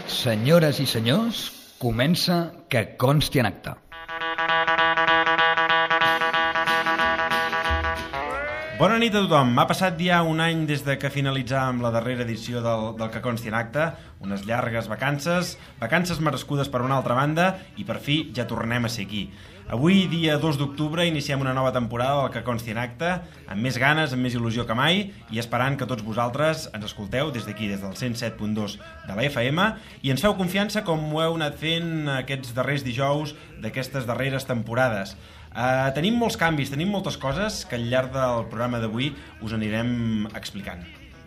Senyores i senyors, comença Que consti en acta. Bona nit a tothom. Ha passat ja un any des de que finalitzàvem la darrera edició del Que consti en acta, unes llargues vacances merescudes per una altra banda, i per fi ja tornem a ser aquí. Avui, dia 2 d'octubre, iniciem una nova temporada del Que consti en acta, amb més ganes, amb més il·lusió que mai, i esperant que tots vosaltres ens escolteu des d'aquí, des del 107.2 de la FM, i ens feu confiança com ho heu anat fent aquests darrers dijous d'aquestes darreres temporades. Tenim molts canvis, tenim moltes coses que al llarg del programa d'avui us anirem explicant.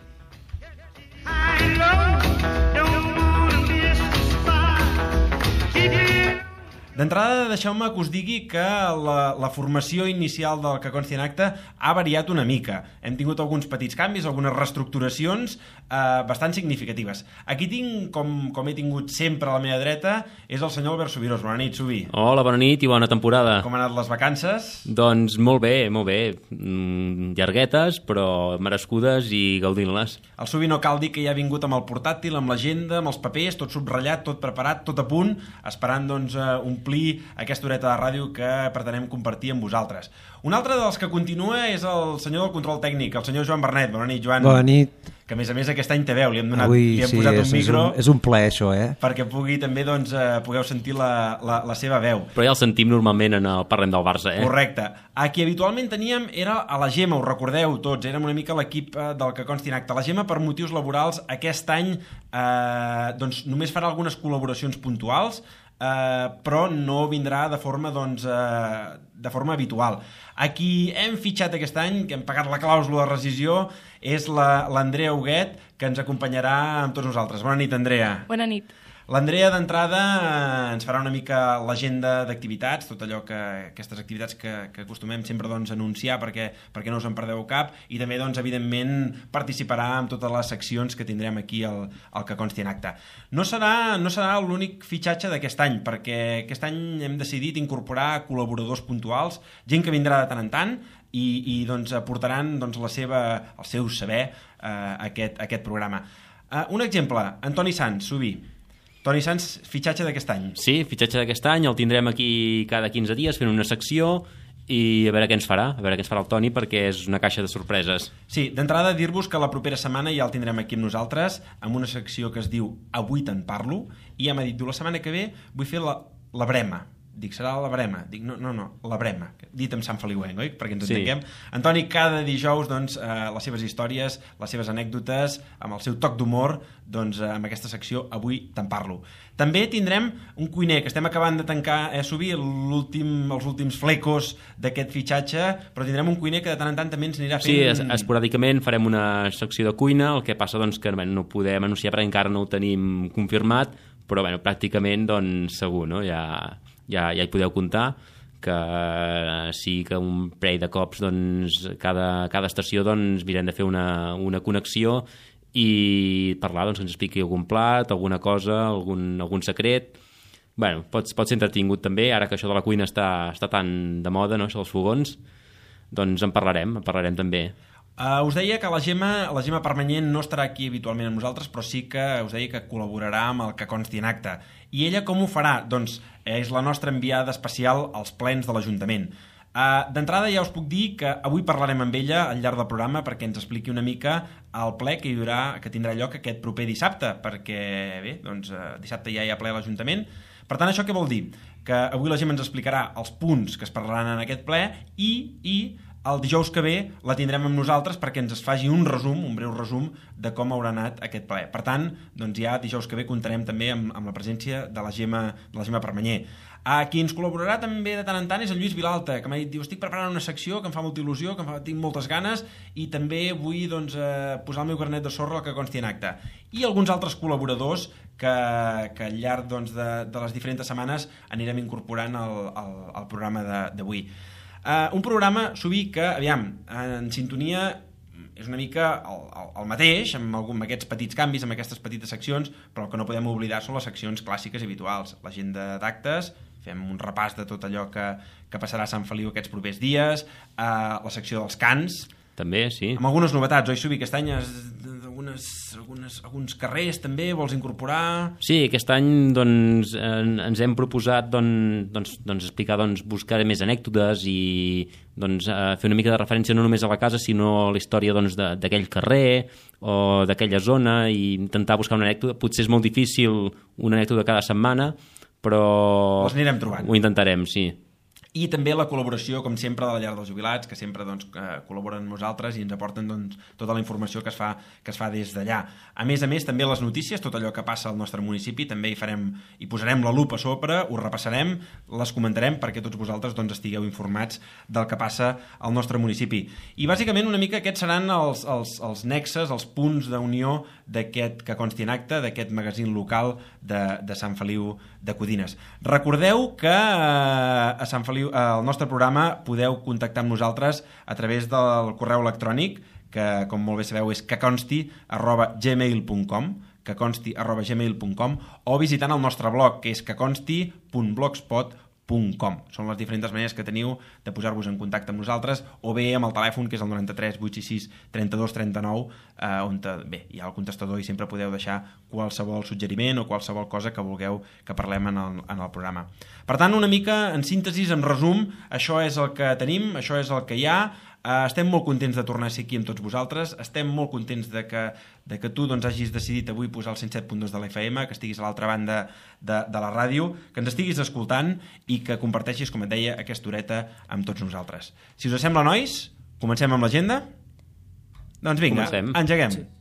D'entrada, deixeu-me que us digui que la formació inicial del Que consti en acta ha variat una mica. Hem tingut alguns petits canvis, algunes reestructuracions bastant significatives. Aquí tinc, com he tingut sempre a la meva dreta, és el senyor Albert Subirós. Bona nit, Subi. Hola, bona nit i bona temporada. Com han anat les vacances? Doncs molt bé, molt bé. Llarguetes, però merescudes i gaudint-les. El Subi no cal dir que ja ha vingut amb el portàtil, amb l'agenda, amb els papers, tot subratllat, tot preparat, tot a punt, esperant doncs omplir aquesta horeta de ràdio que pretenem compartir amb vosaltres. Un altre dels que continua és el senyor del control tècnic, el senyor Joan Bernet. Bona nit, Joan. Bona nit. Que a més aquest any té veu, li hem sí, posat un micro. És un plaer això, perquè pugui també, doncs, pugueu sentir la seva veu. Però ja el sentim normalment en el Parlem del Barça, Correcte. A qui habitualment teníem era a la Gemma, ho recordeu tots, érem una mica l'equip del Que consti en acta. La Gemma, per motius laborals, aquest any doncs, només farà algunes col·laboracions puntuals, però no vindrà de forma habitual. A qui hem fitxat aquest any, que hem pagat la clàusula de rescisió, és l'Andrea Huguet, que ens acompanyarà amb tots nosaltres. Bona nit, Andrea. Bona nit. L'Andrea, d'entrada, ens farà una mica l'agenda d'activitats, tot allò aquestes activitats que acostumem sempre doncs, anunciar perquè no us en perdeu cap, i també, doncs, evidentment, participarà en totes les seccions que tindrem aquí al Que consti en acta. No serà l'únic fitxatge d'aquest any, perquè aquest any hem decidit incorporar col·laboradors puntuals, gent que vindrà de tant en tant, i doncs, aportaran doncs, el seu saber a aquest programa. Un exemple, Antoni Sans, Subi. Toni Sans, fitxatge d'aquest any. Sí, fitxatge d'aquest any, el tindrem aquí cada 15 dies fent una secció i a veure què ens farà el Toni, perquè és una caixa de sorpreses. Sí, d'entrada dir-vos que la propera setmana ja el tindrem aquí amb nosaltres, amb una secció que es diu Avui te'n parlo, i ja m'ha dit, la setmana que ve vull fer la brema. Dic, serà la brema? Dic, no, la brema. Dit amb Sant Feliuenc, oi? Perquè ens entenguem. Antoni, cada dijous, doncs, les seves històries, les seves anècdotes, amb el seu toc d'humor, doncs, amb aquesta secció Avui te'n parlo. També tindrem un cuiner, que estem acabant de tancar, Subi, els últims flecos d'aquest fitxatge, però tindrem un cuiner que de tant en tant també ens anirà fent... Sí, esporàdicament farem una secció de cuina, el que passa doncs, que no ho podem anunciar perquè encara no ho tenim confirmat, però pràcticament doncs, segur, no? Ja hi podeu comptar que sí que un parell de cops doncs, cada estació doncs, mirem de fer una connexió i parlar, doncs, que ens expliqui algun plat, alguna cosa, algun secret. Pot ser entretingut també, ara que això de la cuina està tan de moda, no? Això dels fogons, doncs en parlarem també. Us deia que la Gemma Permanyent no estarà aquí habitualment amb nosaltres, però sí que us deia que col·laborarà amb el Que consti en acta. I ella com ho farà? Doncs és la nostra enviada especial als plens de l'Ajuntament. D'entrada ja us puc dir que avui parlarem amb ella al llarg del programa perquè ens expliqui una mica el ple que tindrà lloc aquest proper dissabte, perquè bé, doncs, dissabte ja hi ha ple a l'Ajuntament. Per tant, això què vol dir? Que avui la Gemma ens explicarà els punts que es parlaran en aquest ple i el dijous que ve la tindrem amb nosaltres perquè ens faci un breu resum de com haurà anat aquest ple. Per tant, doncs ja dijous que ve comptarem també amb la presència de la Gemma Permanyer. Qui ens col·laborarà també de tant en tant és el Lluís Vilalta, que m'ha dit, estic preparant una secció que em fa molta il·lusió, tinc moltes ganes i també vull doncs, posar el meu carnet de sorra al Que consti en acta. I alguns altres col·laboradors que al llarg doncs, de les diferents setmanes anirem incorporant al programa d'avui. Un programa, Subi, que, aviam, en sintonia és una mica el mateix, amb aquests petits canvis, amb aquestes petites seccions, però el que no podem oblidar són les seccions clàssiques habituals. L'agenda d'actes, fem un repàs de tot allò que passarà a Sant Feliu aquests propers dies, la secció dels cants, També, sí. amb algunes novetats, oi, Subi? Aquest any alguns carrers també, vols incorporar? Sí, aquest any doncs, ens hem proposat explicar, buscar més anècdotes i fer una mica de referència no només a la casa, sinó a la història d'aquell carrer o d'aquella zona, i intentar buscar una anècdota. Potser és molt difícil una anècdota cada setmana, però les anirem trobant. Ho intentarem, sí. I també la col·laboració, com sempre, de la Llar dels Jubilats, que sempre col·laboren amb nosaltres i ens aporten tota la informació que es fa des d'allà. A més, també les notícies, tot allò que passa al nostre municipi, també hi posarem la lupa a sobre, ho repassarem, les comentarem perquè tots vosaltres estigueu informats del que passa al nostre municipi. I bàsicament una mica aquests seran els nexes, els punts d'unió d'aquest que consti en acte, d'aquest magazín local de Sant Feliu de Codines. Recordeu que a Sant Feliu, al nostre programa, podeu contactar amb nosaltres a través del correu electrònic, que com molt bé sabeu és queconsti@gmail.com, o visitant el nostre blog, que és queconsti.blogspot.com. Són les diferents maneres que teniu de posar-vos en contacte amb nosaltres, o bé amb el telèfon, que és el 93 866 32 39, on hi ha el contestador i sempre podeu deixar qualsevol suggeriment o qualsevol cosa que vulgueu que parlem en el programa. Per tant, una mica en síntesi, en resum, això és el que tenim, això és el que hi ha. Estem molt contents de tornar a ser aquí amb tots vosaltres, estem molt contents de que tu hagis decidit avui posar el 107.2 de la FM, que estiguis a l'altra banda de la ràdio, que ens estiguis escoltant i que comparteixis, com et deia, aquesta horeta amb tots nosaltres. Si us sembla, nois, comencem amb l'agenda? Doncs vinga, engeguem. Sí.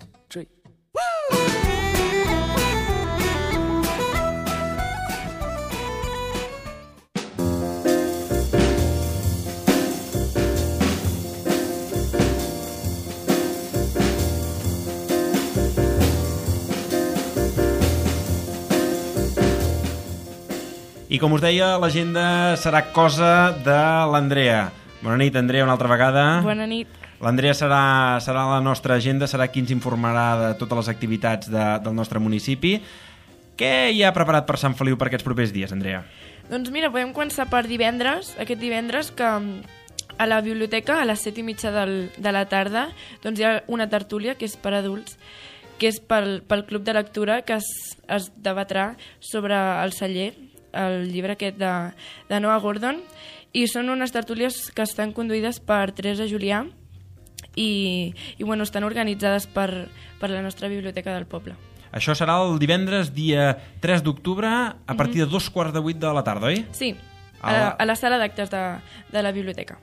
I com us deia, l'agenda serà cosa de l'Andrea. Bona nit, Andrea, una altra vegada. Bona nit. L'Andrea serà la nostra agenda, serà qui ens informarà de totes les activitats del nostre municipi. Què hi ha preparat per Sant Feliu per aquests propers dies, Andrea? Doncs mira, podem començar per aquest divendres, que a la biblioteca, a les 7:30 de la tarda, hi ha una tertúlia que és per adults, que és pel Club de Lectura, que es debatrà sobre el celler, el llibre aquest de Noah Gordon, i són unes tertúlies que estan conduïdes per Teresa Julià i estan organitzades per la nostra biblioteca del poble. Això serà el divendres, dia 3 d'octubre, a partir de 2:15 de la tarda, oi? Sí, a la sala d'actes de la biblioteca.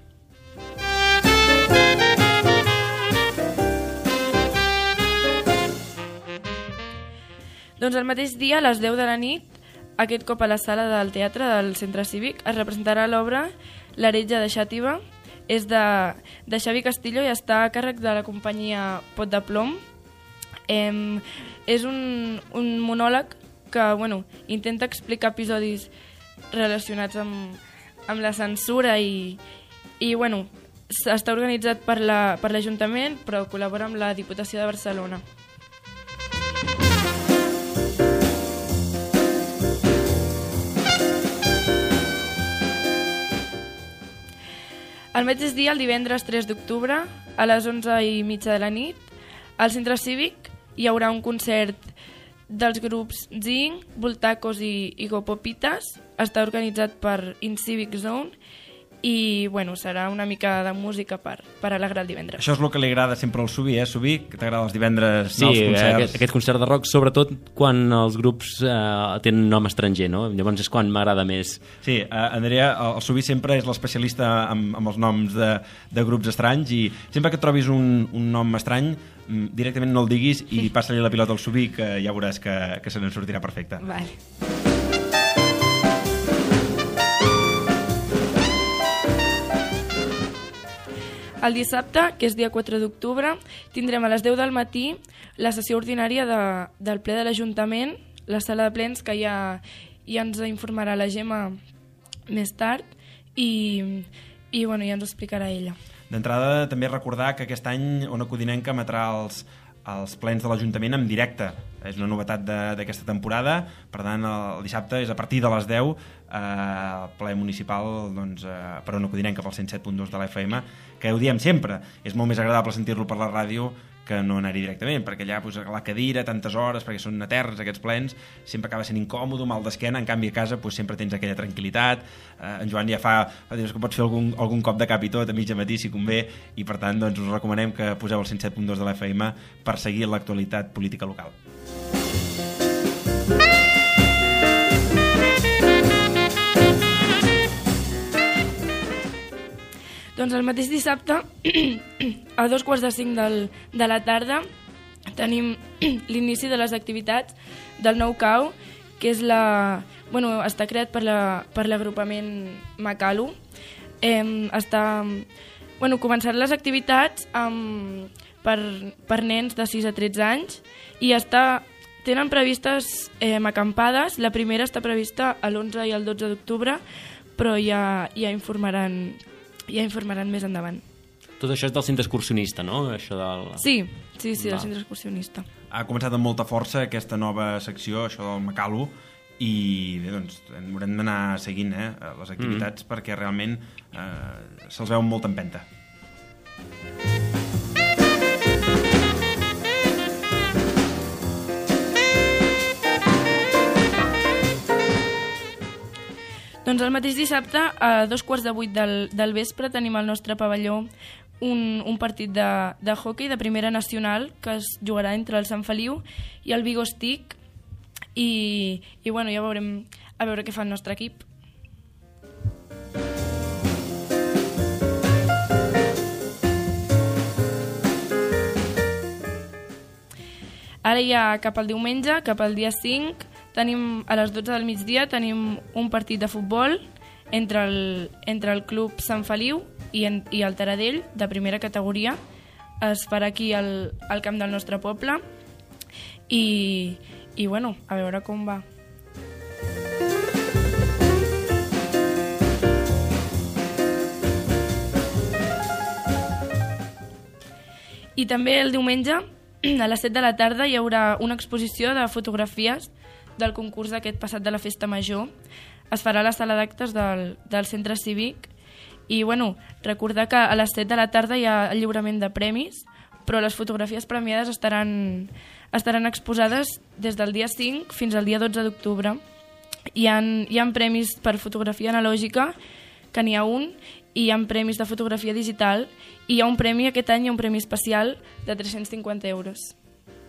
Doncs el mateix dia, a les 10 de la nit, aquest cop a la sala del teatre del Centre Cívic, es representarà l'obra L'heretge de Xàtiva. És de Xavi Castillo i està a càrrec de la companyia Pot de Plom. És un monòleg que intenta explicar episodis relacionats amb la censura i està organitzat per l'Ajuntament, però col·labora amb la Diputació de Barcelona. El mateix dia, el divendres 3 d'octubre, a les 11:30 de la nit, al Centre Cívic hi haurà un concert dels grups Zing, Voltacos i Gopopitas. Està organitzat per InCivic Zone i serà una mica de música per alegrar el divendres. Això és el que li agrada sempre al Subi, Subi? Que t'agrada els divendres als concerts? Sí, aquest concert de rock, sobretot quan els grups tenen nom estranger, no? Llavors és quan m'agrada més. Sí, Andrea, el Subi sempre és l'especialista amb els noms de grups estranys, i sempre que trobis un nom estrany, directament no el diguis i passa-li la pilota al Subi, que ja veuràs que se n'en sortirà perfecte. Vale. El dissabte, que és dia 4 d'octubre, tindrem a les 10 del matí la sessió ordinària del ple de l'Ajuntament, la sala de plens, que ja ens informarà la Gemma més tard i ja ens ho explicarà ella. D'entrada, també recordar que aquest any Ona Codinenca emetrà els plens de l'Ajuntament en directe. És una novetat d'aquesta temporada. Per tant, el dissabte és a partir de les 10 el ple municipal per Ona Codinenca pel 107.2 de la FM, que ho diem sempre, és molt més agradable sentir-lo per la ràdio que no anar-hi directament, perquè allà pues, la cadira, tantes hores, perquè són eterns aquests plens, sempre acaba sent incòmode, mal d'esquena. En canvi a casa pues, sempre tens aquella tranquil·litat. En Joan ja fa dies que pots fer algun cop de cap i tot a mitja matí si convé, i per tant doncs, us recomanem que poseu el 107.2 de la FM per seguir l'actualitat política local. Doncs el mateix dissabte, a 2:45 de la tarda, tenim l'inici de les activitats del nou CAU, que és està creat per l'agrupament Macalu. Començaran les activitats per nens de 6 a 13 anys i tenen previstes acampades. La primera està prevista l'11 i el 12 d'octubre, però ja informaran més endavant. Tot això és del centre excursionista, no? Això del... Sí, del centre excursionista. Ha començat amb molta força aquesta nova secció, això del Macalu, i bé, doncs haurem d'anar seguint les activitats perquè realment se'ls veu amb molta empenta. Doncs el mateix dissabte, a 7:15 del vespre, tenim al nostre pavelló un partit de hoquei de primera nacional que es jugarà entre el Sant Feliu i el Vigo Stick i ja veurem a veure què fa el nostre equip. Ara ja cap al diumenge, cap al dia 5, tenim a les 12 del migdia tenim un partit de futbol entre el club Sant Feliu i el Taradell, de primera categoria. Es farà aquí al camp del nostre poble i a veure com va. I també el diumenge, a les 7 de la tarda, hi haurà una exposició de fotografies del concurs d'aquest passat de la Festa Major. Es farà a la sala d'actes del centre cívic i recordar que a les 7 de la tarda hi ha el lliurament de premis, però les fotografies premiades estaran exposades des del dia 5 fins al dia 12 d'octubre. Hi ha premis per fotografia analògica, que n'hi ha un, i hi ha premis de fotografia digital, i hi ha un premi, aquest any hi ha un premi especial de 350 euros.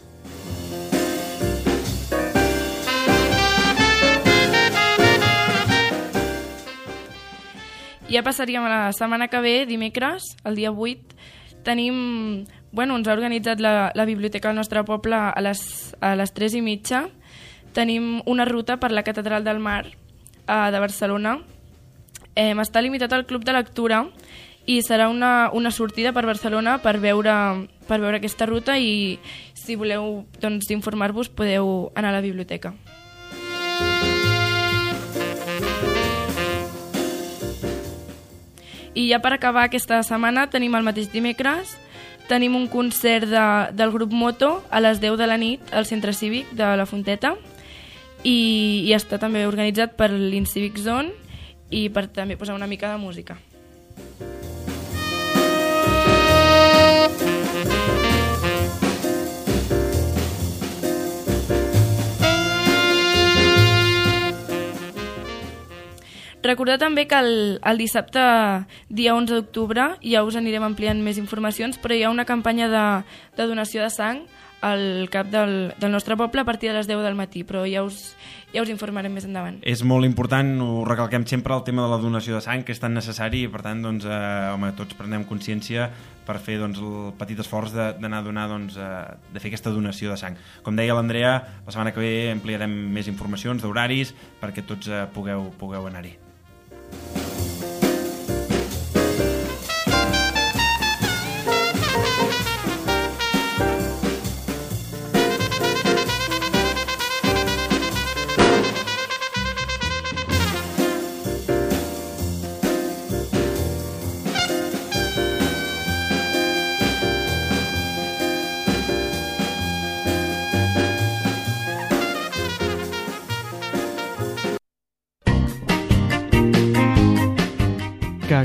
Ja passaríem a la setmana que ve, dimecres, el dia 8, ens ha organitzat la biblioteca del nostre poble a les 3:30. Tenim una ruta per la Catedral del Mar de Barcelona. Està limitat al Club de Lectura i serà una sortida per Barcelona per veure aquesta ruta, i si voleu informar-vos podeu anar a la biblioteca. I ja per acabar aquesta setmana tenim el mateix dimecres, tenim un concert del grup Moto a les 10 de la nit al centre cívic de la Fonteta, i està també organitzat per l'Incivic Zone i per també posar una mica de música. Recordar també que el dissabte, dia 11 d'octubre, ja us anirem ampliant més informacions, però hi ha una campanya de donació de sang al cap del nostre poble a partir de les 10 del matí, però ja us informarem més endavant. És molt important, ho recalquem sempre, el tema de la donació de sang, que és tan necessari, i per tant, tots prenem consciència per fer el petit esforç d'anar a donar, de fer aquesta donació de sang. Com deia l'Andrea, la setmana que ve ampliarem més informacions d'horaris perquè tots pugueu anar-hi.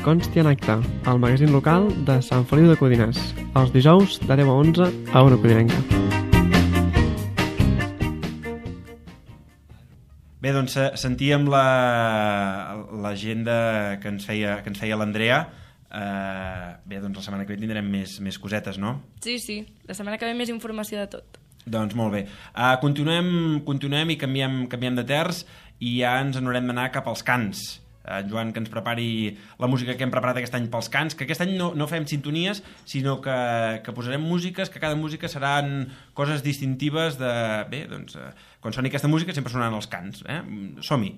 consti en acte, el magazín local de Sant Feliu de Codines, els dijous de 10 a 11 a Ona Codinenca. Bé, doncs sentíem l'agenda que ens feia l'Andrea. Bé, doncs la setmana que ve tindrem més cosetes, no? Sí, la setmana que ve més informació de tot. Doncs molt bé. Continuem i canviem de terç i ja ens n'haurem d'anar cap als cants. Joan, que ens prepari la música que hem preparat aquest any pels cants, que aquest any no fem sintonies, sinó que posarem músiques, que cada música seran coses distintives de... Bé, doncs, quan soni aquesta música sempre sonaran els cants. Som-hi!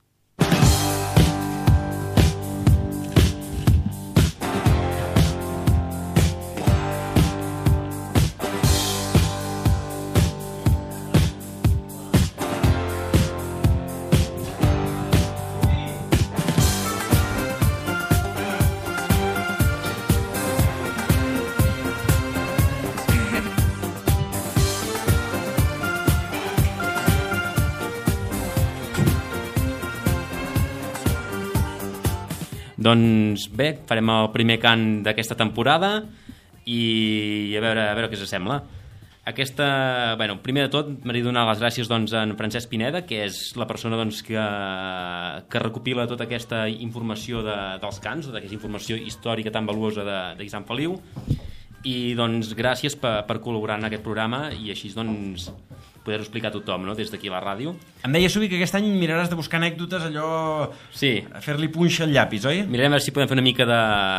Doncs bé, farem el primer cant d'aquesta temporada i a veure què us sembla. Primer de tot m'agradaria donar les gràcies a en Francesc Pineda, que és la persona que recopila tota aquesta informació dels cants, tota aquesta informació històrica tan valuosa de Sant Feliu, i doncs gràcies per col·laborar en aquest programa i així doncs poder-ho explicar a tothom, no? Des d'aquí a la ràdio. Em deia, Subi, que aquest any miraràs de buscar anècdotes, allò... Sí. A fer-li punxa al llapis, oi? Mirarem a veure si podem fer una mica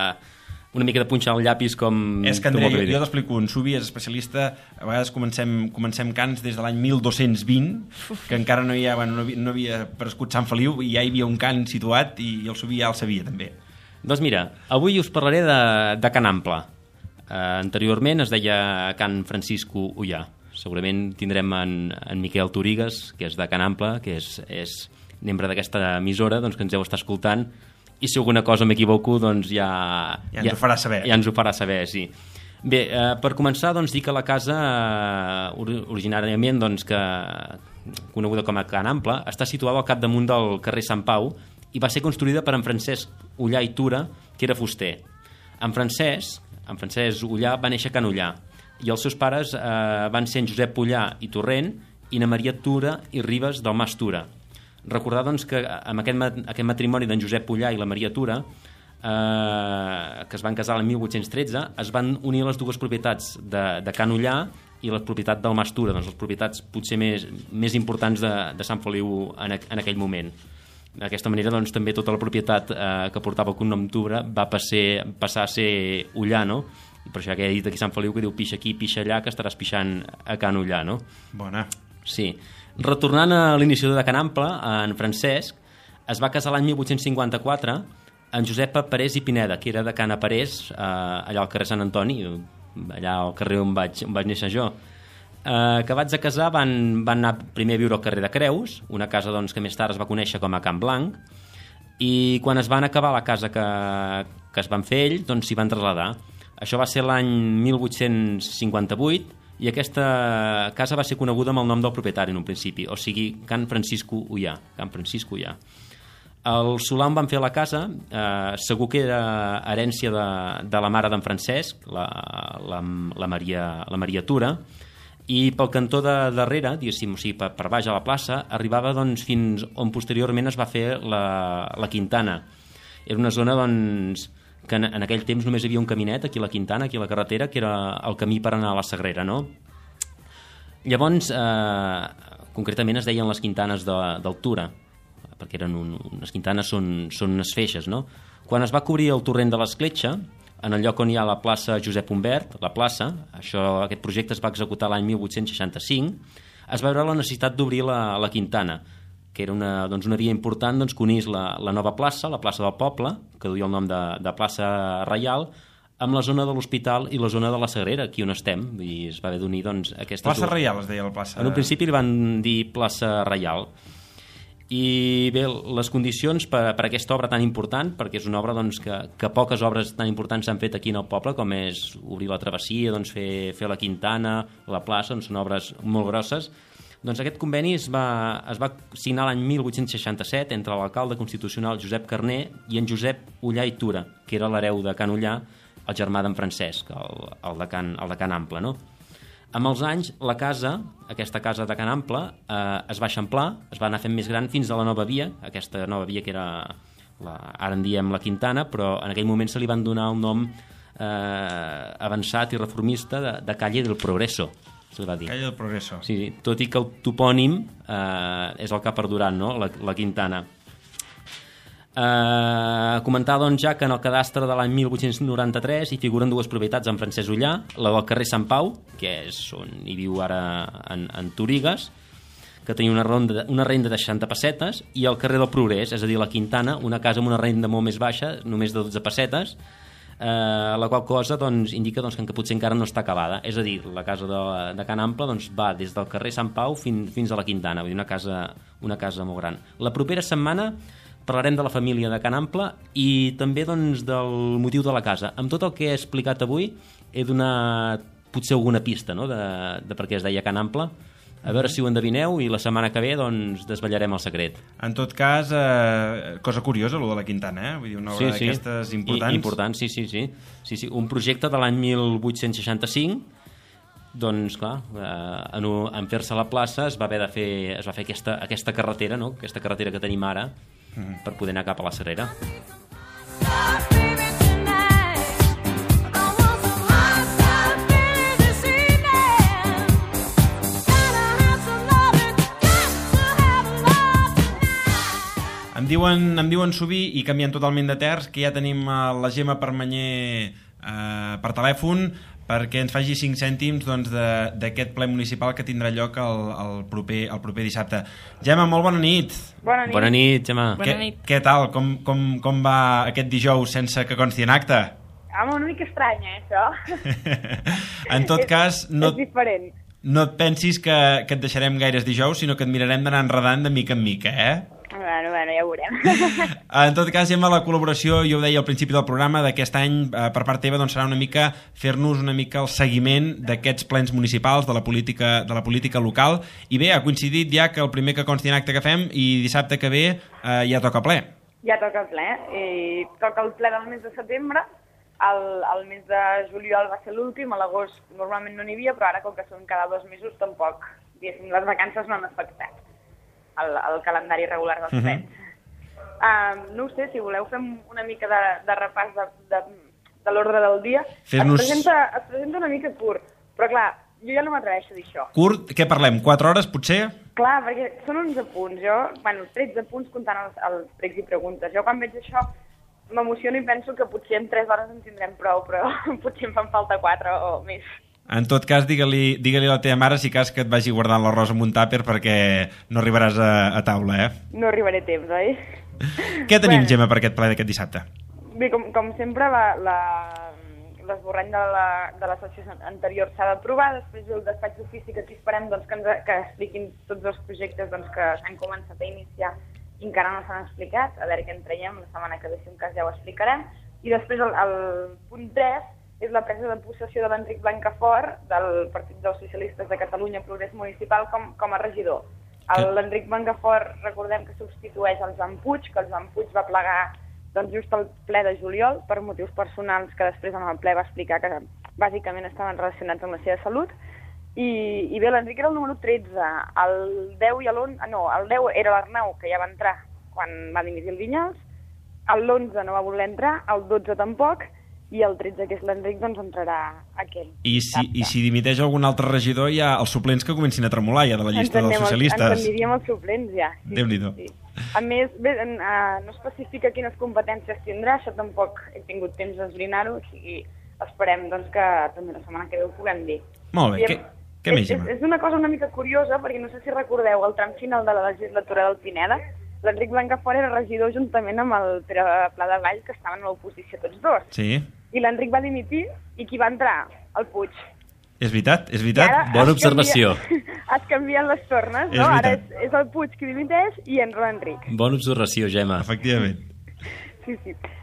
de punxar al llapis com... És que, Andrea, jo t'explico, en Subi és especialista, a vegades comencem cants des de l'any 1220, que encara no havia prescut Sant Feliu, i ja hi havia un cant situat i el Subi ja el sabia, també. Doncs mira, avui us parlaré de Can Ample. Anteriorment es deia Can Francisco Ullà. Segurament tindrem en Miquel Torigues, que és de Can Ample, que és membre d'aquesta emissora, doncs, que ens deu estar escoltant, i si alguna cosa m'equivoco, doncs ja ens ho farà saber. Ja ens ho farà saber, sí. Bé, per començar, doncs, dir que la casa, originàriament, doncs, coneguda com a Can Ample, està situada al capdamunt del carrer Sant Pau i va ser construïda per en Francesc Ullà i Tura, que era fuster. En Francesc Ullà va néixer a Can Ullà, i els seus pares van ser en Josep Ullà i Torrent i na Maria Tura i Ribes del Mas Tura. Recordar, doncs, que amb aquest matrimoni d'en Josep Ullà i la Maria Tura, que es van casar l'any 1813, es van unir les dues propietats de Can Ullà i la propietat del Mas Tura, doncs les propietats potser més importants de Sant Feliu en aquell moment. D'aquesta manera, doncs, també tota la propietat que portava el cognom Tura va passar a ser Ullà, no? I per això que he dit aquí Sant Feliu, que diu pixa aquí, pixa allà, que estaràs pixant a Can Ullà, no? Bona. Sí. Retornant a l'iniciador de Can Ample, en Francesc, es va casar l'any 1854 amb Josepa Parés i Pineda, que era de Can Aparés, allà al carrer Sant Antoni, allà al carrer on vaig néixer jo. Acabats de casar van anar primer a viure al carrer de Creus, una casa, doncs, que més tard es va conèixer com a Can Blanc, i quan es van acabar la casa que es van fer ells, doncs s'hi van traslladar. Això va ser l'any 1858 i aquesta casa va ser coneguda amb el nom del propietari en un principi, o sigui, Can Francisco Ullà. Can Francisco Ullà. El solar on van fer la casa segur que era herència de la mare d'en Francesc, la Maria Tura, i pel cantó de darrere, diguéssim, o sigui, per baix a la plaça, arribava, doncs, fins on posteriorment es va fer la Quintana. Era una zona, doncs, que en aquell temps només hi havia un caminet aquí a la Quintana, aquí a la carretera, que era el camí per anar a la Sagrera, no? Llavors, concretament es deien les Quintanes del Tura, perquè les Quintanes són unes feixes, no? Quan es va cobrir el torrent de l'Escletxa, en el lloc on hi ha la plaça Josep Humbert, aquest projecte es va executar l'any 1865, es va veure la necessitat d'obrir la Quintana, que era una via important, doncs, que unís la nova plaça, la plaça del poble, que duia el nom de plaça Reial, amb la zona de l'Hospital i la zona de la Sagrera, aquí on estem, i es va haver d'unir, doncs, aquestes Plaça Reial es deia la plaça. En un principi li van dir plaça Reial. I bé, les condicions per aquesta obra tan important, perquè és una obra, doncs, que poques obres tan importants s'han fet aquí en el poble, com és obrir la travessia, doncs, fer la Quintana, la plaça, doncs, són obres molt grosses. Doncs aquest conveni es va signar l'any 1867 entre l'alcalde constitucional Josep Carner i en Josep Ullà i Tura, que era l'hereu de Can Ullà, el germà d'en Francesc, el de Can Ample, no? Amb els anys, aquesta casa de Can Ample, es va eixamplar, es va anar fent més gran fins a la nova via, aquesta nova via que era, ara en diem la Quintana, però en aquell moment se li van donar un nom avançat i reformista de Calle del Progreso, se li va dir. Calle del Progreso. Sí, tot i que el topònim és el que ha perdurat, no? La Quintana. Comentar doncs ja que en el cadastre de l'any 1893 hi figuren dues propietats en Francesc Ullà, la del carrer Sant Pau, que és on hi viu ara en Torigues, que tenia una renda de 60 pessetes, i el carrer del Progrés, és a dir, la Quintana, una casa amb una renda molt més baixa, només de 12 pessetes, la qual cosa doncs, indica doncs, que potser encara no està acabada. És a dir, la casa de Can Ample doncs, va des del carrer Sant Pau fins a la Quintana, vull dir, una casa molt gran. La propera setmana parlarem de la família de Can Ample i també doncs, del motiu de la casa. Amb tot el que he explicat avui he donat potser alguna pista, no?, de per què es deia Can Ample. A veure si ho endevineu i la setmana que ve doncs, desvetllarem el secret. En tot cas, cosa curiosa, lo de la Quintana, Vull dir, una obra d'aquestes importants. Important, sí. Un projecte de l'any 1865, doncs clar, en fer-se la plaça es va fer aquesta carretera, no?, aquesta carretera que tenim ara, per poder anar cap a la Sagrera. Em diuen sovint, i canviant totalment de terç, que ja tenim la Gemma Permanyer per telèfon perquè ens faci 5 cèntims doncs, d'aquest ple municipal que tindrà lloc el proper dissabte. Gemma, molt bona nit. Bona nit, Gemma. Què tal? Com va aquest dijous sense que consti en acte? Una mica estrany, això. En tot cas, és diferent. No et pensis que et deixarem gaires dijous, sinó que et mirarem d'anar enredant de mica en mica, Bueno, ja ho veurem. En tot cas, Gemma, la col·laboració, jo ho deia al principi del programa, d'aquest any, per part teva, doncs serà una mica fer-nos una mica el seguiment d'aquests plens municipals, de la política local. I bé, ha coincidit ja que el primer que consti en acte que fem i dissabte que ve ja toca ple. Ja toca ple. I toca el ple del mes de setembre. El mes de juliol va ser l'últim, a l'agost normalment no n'hi havia, però ara, com que són cada 2 mesos, tampoc, diguéssim, les vacances no han afectat el calendari regular dels plens. No ho sé, si voleu fem una mica de repàs de l'ordre del dia. Es presenta una mica curt, però clar, jo ja no m'atreveixo a dir això. Curt? Què parlem? 4 hores, potser? Clar, perquè són 11 punts. 13 punts comptant els pregs i preguntes. Jo quan veig això m'emociono i penso que potser en 3 hores en tindrem prou, però potser em fan falta 4 o més. En tot cas, digue-li a la teva mare si cas que et vagi guardant l'arròs amb un tàper perquè no arribaràs a taula, No arribaré a temps, oi? Què tenim, Gemma, per aquest ple d'aquest dissabte? Bé, com sempre, l'esborrany de la sessió anterior s'ha d'aprovar, després el despatx d'ofici que aquí esperem doncs, que expliquin tots els projectes doncs, que s'han començat a iniciar i encara no s'han explicat, a veure què en traiem, la setmana que ve, si un cas ja ho explicarem, i després el punt 3 és la presa de possessió de l'Enric Blancafort, del Partit dels Socialistes de Catalunya Progrés Municipal, com a regidor. L'Enric Blancafort, recordem que substitueix el Joan Puig, que el Joan Puig va plegar doncs, just al ple de juliol per motius personals que després en el ple va explicar que bàsicament estaven relacionats amb la seva salut. I bé, l'Enric era el número 13, el 10 i l'11... No, el 10 era l'Arnau, que ja va entrar quan va dimitir el Vinyals, l'11 no va voler entrar, el 12 tampoc, i el 13, que és l'Enric, doncs entrarà aquell. I si dimiteix algun altre regidor, hi ha els suplents que comencin a tremolar ja de la llista dels socialistes. Ens en diríem els suplents, ja. Sí, Déu-n'hi-do. Sí. A més, bé, no especifica quines competències tindrà, això tampoc he tingut temps d'esbrinar-ho, o sigui, esperem doncs, que també la setmana que ve ho puguem dir. Molt bé, què més, Gemma? És una cosa una mica curiosa, perquè no sé si recordeu el tram final de la legislatura del Pineda, l'Enric Blancafort era regidor juntament amb el Pere Pla de Vall, que estaven a l'oposició tots dos. Sí. I l'Enric va dimitir, i qui va entrar? El Puig. És veritat. Bona observació. Es canvien les tornes, no? Ara és el Puig qui dimiteix i entra l'Enric. Bona observació, Gemma. Efectivament. Sí.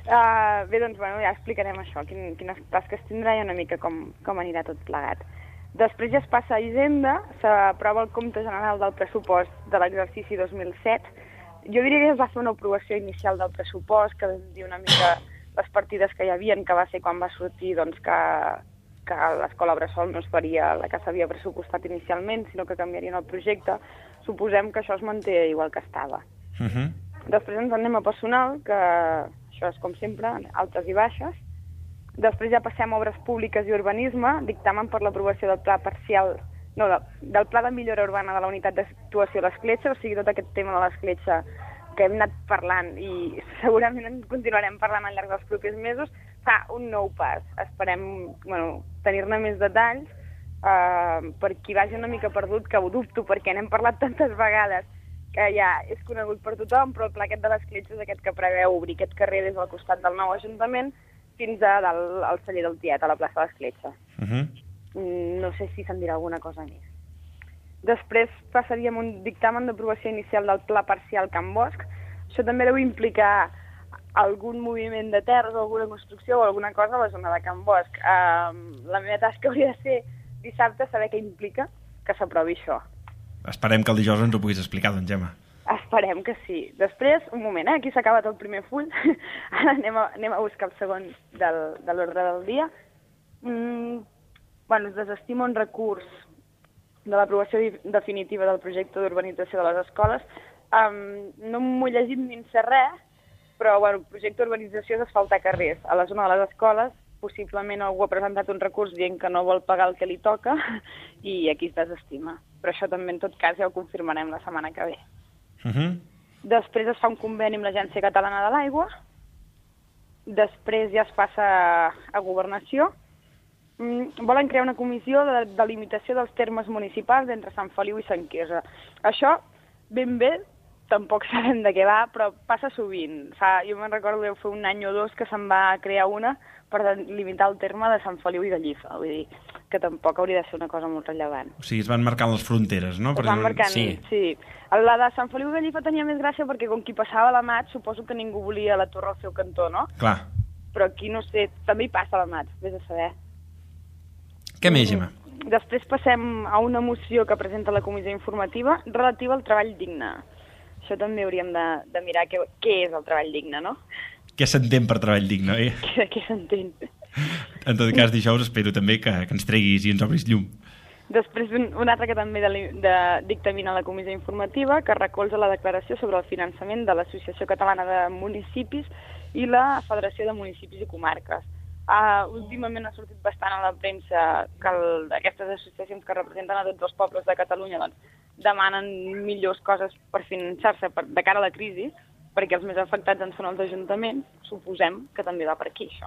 Bé, doncs, ja explicarem això, quines tasques tindrà i una mica com anirà tot plegat. Després ja es passa a Hisenda, s'aprova el compte general del pressupost de l'exercici 2007. Jo diria que es va fer una aprovació inicial del pressupost, que vam dir una mica les partides que hi havia, que va ser quan va sortir doncs, que l'escola Bressol no es faria la que s'havia pressupostat inicialment, sinó que canviarien el projecte. Suposem que això es manté igual que estava. Després ens anem a personal, que això és com sempre, altes i baixes. Després ja passem a obres públiques i urbanisme, dictamen per l'aprovació del pla parcial, del pla de millora urbana de la unitat d'actuació de l'Escletxa, o sigui, tot aquest tema de l'Escletxa que hem anat parlant i segurament en continuarem parlant al llarg dels propers mesos, fa un nou pas. Esperem tenir-ne més detalls per qui vagi una mica perdut, que ho dubto, perquè n'hem parlat tantes vegades que ja és conegut per tothom, però el pla aquest de l'Escletxa és aquest que preveu obrir aquest carrer des del costat del nou Ajuntament fins al celler del Tiet, a la plaça de l'Escletxa. No sé si se'n dirà alguna cosa més. Després passaríem un dictamen d'aprovació inicial del pla parcial Can Bosch. Això també deu implicar algun moviment de terres o alguna construcció o alguna cosa a la zona de Can Bosch. La meva tasca hauria de ser dissabte saber què implica que s'aprovi això. Esperem que el dijous ens ho puguis explicar, doncs, Gemma. Esperem que sí. Després, un moment, aquí s'ha acabat el primer full. Ara anem a buscar el segon de l'ordre del dia. Es desestima un recurs de l'aprovació definitiva del projecte d'urbanització de les escoles. No m'ho he llegit ni en sé res, però el projecte d'urbanització és asfaltar carrers a la zona de les escoles. Possiblement algú ha presentat un recurs dient que no vol pagar el que li toca i aquí es desestima. Però això també, en tot cas, ja ho confirmarem la setmana que ve. Després es fa un conveni amb l'Agència Catalana de l'Aigua. Després ja es passa a Governació. Volen crear una comissió de delimitació dels termes municipals entre Sant Feliu i Sant Quirze. Això, ben bé, tampoc sabem de què va, però passa sovint. Jo me'n recordo que fa un any o dos que se'n va crear una per delimitar el terme de Sant Feliu i de Llifa. Vull dir que tampoc hauria de ser una cosa molt rellevant. O sigui, es van marcant les fronteres, no? Es van marcant, sí. La de Sant Feliu i de Llifa tenia més gràcia perquè com qui passava la Mat, suposo que ningú volia la torre al seu cantó, no? Clar. Però aquí, no sé, també hi passa la Mat, vés a saber. Què més, Gemma? Després passem a una moció que presenta la comissió informativa relativa al treball digne. Això també hauríem de mirar què és el treball digne, no? Què s'entén per treball digne, eh? Què s'entén? En tot cas, dijous espero també que ens treguis i ens obris llum. Després un altre que també dictamina la comissió informativa, que recolza la declaració sobre el finançament de l'Associació Catalana de Municipis i la Federació de Municipis i Comarques. Últimament ha sortit bastant a la premsa que aquestes associacions que representen a tots els pobles de Catalunya demanen millors coses per finançar-se de cara a la crisi, perquè els més afectats en són els ajuntaments. Suposem que també va per aquí, això.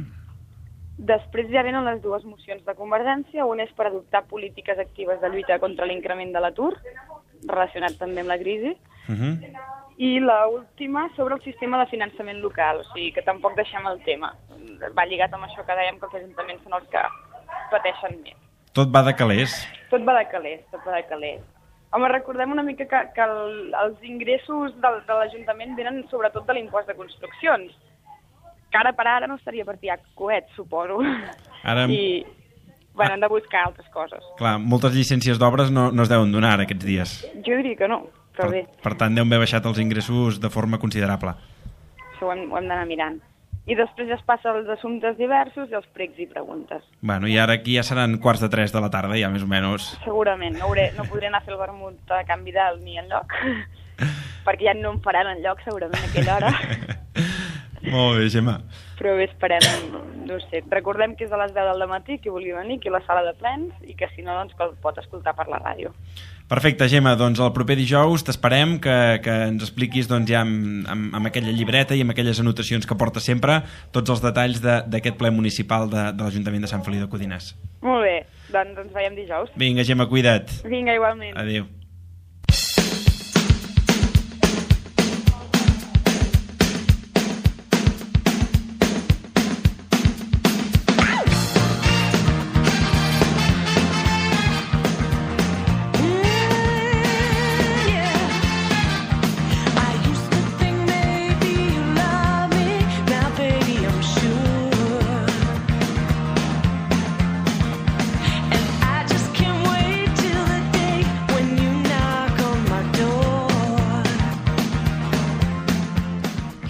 Després ja venen les dues mocions de Convergència. Una és per adoptar polítiques actives de lluita contra l'increment de l'atur, relacionat també amb la crisi, i l'última sobre el sistema de finançament local, o sigui que tampoc deixem el tema. Va lligat amb això que dèiem, que els ajuntaments són els que pateixen més. Tot va de calés. Tot va de calés. Home, recordem una mica que els ingressos de l'Ajuntament venen sobretot de l'impost de construccions, que ara per ara no estaria per tirar coets, suposo. I han de buscar altres coses. Clar, moltes llicències d'obres no es deuen donar aquests dies. Jo diria que no, però bé. Per tant, deuen haver baixat els ingressos de forma considerable. Això ho hem d'anar mirant. I després ja es passa als assumptes diversos i els pregs i preguntes. Bueno, i ara aquí ja seran 2:45 de la tarda, ja més o menys. Segurament, no podré anar a fer el vermut a Can Vidal ni enlloc, perquè ja no em faran enlloc segurament a aquella hora. Molt bé, Gemma. Però bé, esperem, no sé, recordem que és a les 10 del matí, qui vulgui venir, aquí a la sala de plens, i que si no, doncs que el pot escoltar per la ràdio. Perfecte, Gemma, doncs el proper dijous t'esperem que ens expliquis doncs, ja amb aquella llibreta i amb aquelles anotacions que porta sempre tots els detalls d'aquest ple municipal de l'Ajuntament de Sant Feliu de Codines. Molt bé, doncs ens veiem dijous. Vinga, Gemma, cuida't. Vinga, igualment. Adéu. I just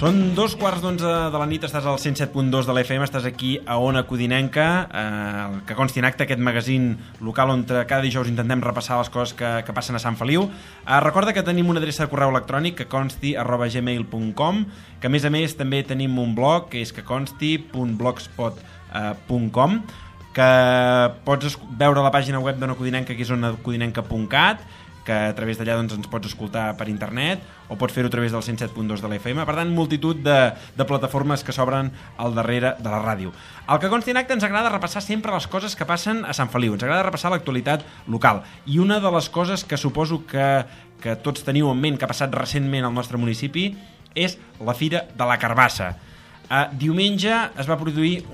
Són 2:15 de la nit, estàs al 107.2 de l'FM, estàs aquí a Ona Codinenca, que consti en acte, aquest magazín local on cada dijous intentem repassar les coses que passen a Sant Feliu. Recorda que tenim una adreça de correu electrònic, queconsti@gmail.com, que a més també tenim un blog, que és queconsti.blogspot.com, que pots veure la pàgina web d'Ona Codinenca, que és onacodinenca.cat, que a través d'allà doncs, ens pots escoltar per internet o pots fer-ho a través del 107.2 de l'FM. Per tant, multitud de plataformes que s'obren al darrere de la ràdio. Al que consti en acte ens agrada repassar sempre les coses que passen a Sant Feliu, ens agrada repassar l'actualitat local. I una de les coses que suposo que tots teniu en ment que ha passat recentment al nostre municipi és la Fira de la Carbassa. Diumenge es va produir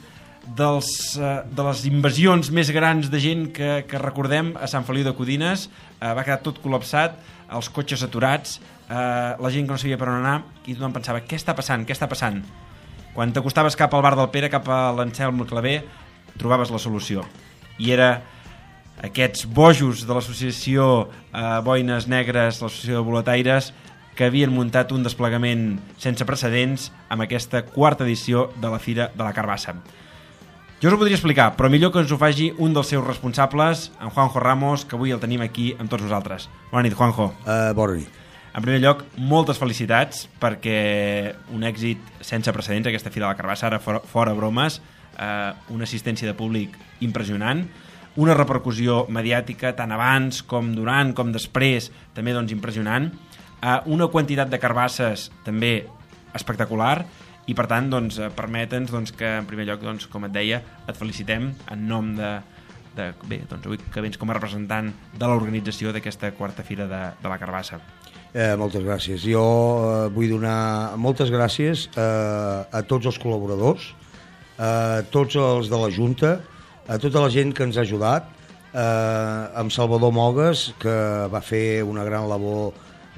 de les invasions més grans de gent que recordem a Sant Feliu de Codines. Va quedar tot col·lapsat, els cotxes aturats, la gent que no sabia per on anar, i tothom pensava, què està passant? Quan t'acostaves cap al bar del Pere, cap a l'Anselm Clavé, trobaves la solució. I era aquests bojos de l'associació Boines Negres, l'associació de boletaires, que havien muntat un desplegament sense precedents amb aquesta quarta edició de la Fira de la Carbassa. Jo us ho podria explicar, però millor que ens ho faci un dels seus responsables, en Juanjo Ramos, que avui el tenim aquí amb tots nosaltres. Bona nit, Juanjo. Bona nit. En primer lloc, moltes felicitats, perquè un èxit sense precedents, aquesta Fira de la Carbassa, ara fora bromes, una assistència de públic impressionant, una repercussió mediàtica tant abans com durant com després, també doncs impressionant, una quantitat de carbasses també espectacular, i per tant doncs, permetens doncs, que en primer lloc, doncs, com et deia, et felicitem en nom bé, doncs, avui que vens com a representant de l'organització d'aquesta quarta Fira de la Carbassa. Moltes gràcies. Jo vull donar moltes gràcies a tots els col·laboradors, a tots els de la Junta, a tota la gent que ens ha ajudat, amb Salvador Mogues, que va fer una gran labor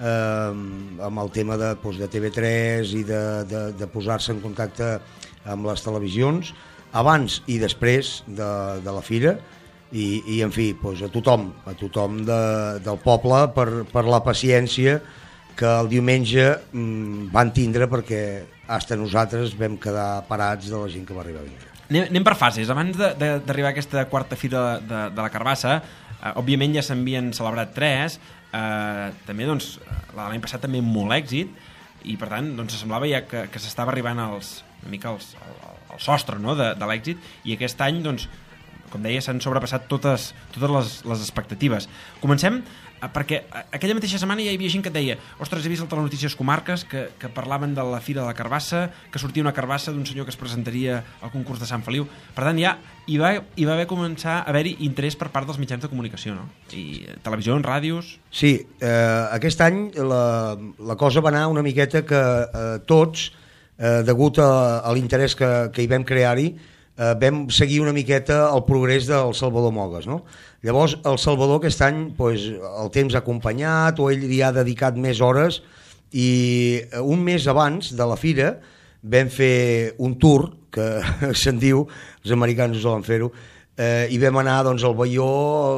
amb el tema de TV3 i de posar-se en contacte amb les televisions abans i després de la Fira, i en fi, a tothom del poble per la paciència que el diumenge van tindre, perquè fins nosaltres vam quedar parats de la gent que va arribar a vindre. Anem per fases. Abans d'arribar a aquesta quarta Fira de la Carbassa, òbviament ja s'havien celebrat 3, també doncs, l'any passat també amb molt èxit, i per tant doncs, semblava ja que s'estava arribant una mica al sostre, no?, de l'èxit, i aquest any doncs, com deia, s'han sobrepassat totes les expectatives. Comencem perquè aquella mateixa setmana ja hi havia gent que et deia, ostres, he vist a Telenotícies Comarques que parlaven de la Fira de la Carbassa, que sortia una carbassa d'un senyor que es presentaria al concurs de Sant Feliu. Per tant, ja hi va haver començar a haver-hi interès per part dels mitjans de comunicació, no? I televisions, ràdios... Sí, aquest any la cosa va anar una miqueta que tots, degut a l'interès que hi vam crear-hi, vam seguir una miqueta el progrés del Salvador Mogues, no? Llavors, el Salvador aquest any el temps ha acompanyat, o ell li ha dedicat més hores, i un mes abans de la Fira vam fer un tour, que se'n diu, els americans us van fer-ho, i vam anar doncs, al Baió,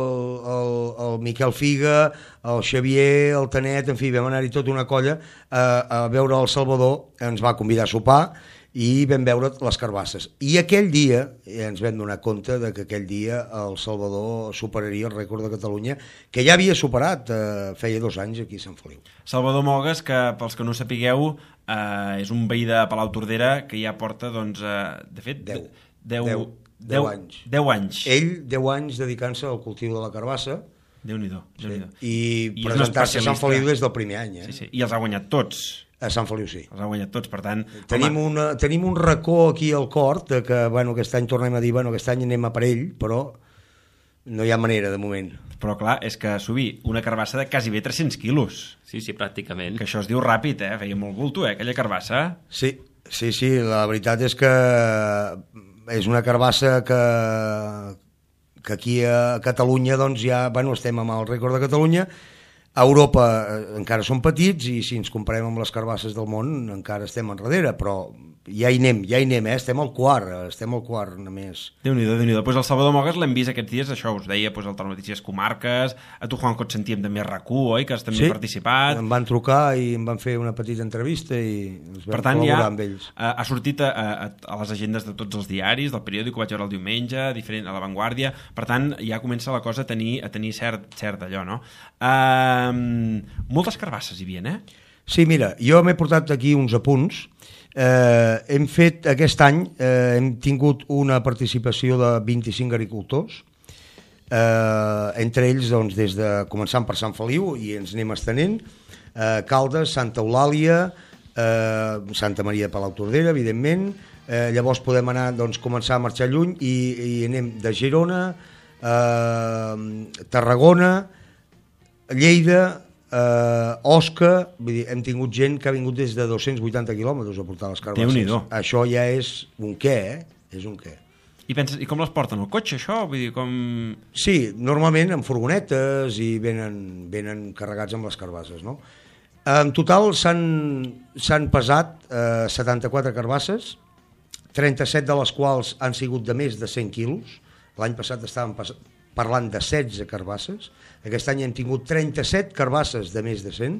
el Miquel Figa, el Xavier, el Tanet, en fi, vam anar-hi tota una colla a veure el Salvador, ens va convidar a sopar, i vam veure les carbasses. I aquell dia ens vam donar compte que aquell dia el Salvador superaria el rècord de Catalunya, que ja havia superat feia 2 anys aquí a Sant Feliu. Salvador Mogues, que pels que no ho sapigueu, és un veí de Palau-Tordera que ja porta, doncs, de fet, 10 anys. 10 anys. Ell, 10 anys dedicant-se al cultiu de la carbassa. Déu-n'hi-do. I presentar-se a Sant Feliu des del primer any. Sí. I els ha guanyat tots. A Sant Feliu, sí. Els ha guanyat tots, per tant... Tenim un racó aquí al cor que, aquest any tornem a dir, aquest any anem a per ell, però no hi ha manera, de moment. Però, clar, és que subir una carbassa de quasi bé 300 quilos. Sí, pràcticament. Que això es diu ràpid, feia molt bulto, aquella carbassa. Sí, la veritat és que és una carbassa que aquí a Catalunya, doncs ja, estem amb el rècord de Catalunya. A Europa encara som petits, i si ens comparem amb les carbasses del món encara estem enrere, però ja hi anem, estem al quart només. Déu-n'hi-do, Déu-n'hi-do. Pues el Salvador Mogues l'hem vist aquests dies, això us deia, pues, el Telenotícies Comarques, a tu, Juanco, et sentíem també a RAC1, oi? Que has també participat. Em van trucar i em van fer una petita entrevista i els vam col·laborar amb ells. Ha sortit a les agendes de tots els diaris, del periòdic, ho vaig veure el diumenge, diferent, a La Vanguardia, per tant, ja comença la cosa a tenir cert allò, no? Moltes carbasses hi havia, Sí, mira, jo m'he portat aquí uns apunts. Hem fet aquest any, hem tingut una participació de 25 agricultors, entre ells doncs, des de començant per Sant Feliu i ens anem estenent, Caldes, Santa Eulàlia, Santa Maria de Palautordera, evidentment, llavors podem anar, doncs, començar a marxar lluny i anem de Girona, Tarragona, Lleida, Osca, vull dir, hem tingut gent que ha vingut des de 280 quilòmetres a portar les carbasses. Déu-n'hi-do. Això ja és un què, És un què. I penses, i com les porten al cotxe, això? Vull dir, com... Sí, normalment en furgonetes i venen carregats amb les carbasses, no? En total s'han pesat 74 carbasses, 37 de les quals han sigut de més de 100 quilos. L'any passat estàvem parlant de 16 carbasses. Aquest any hem tingut 37 carbasses de més de 100.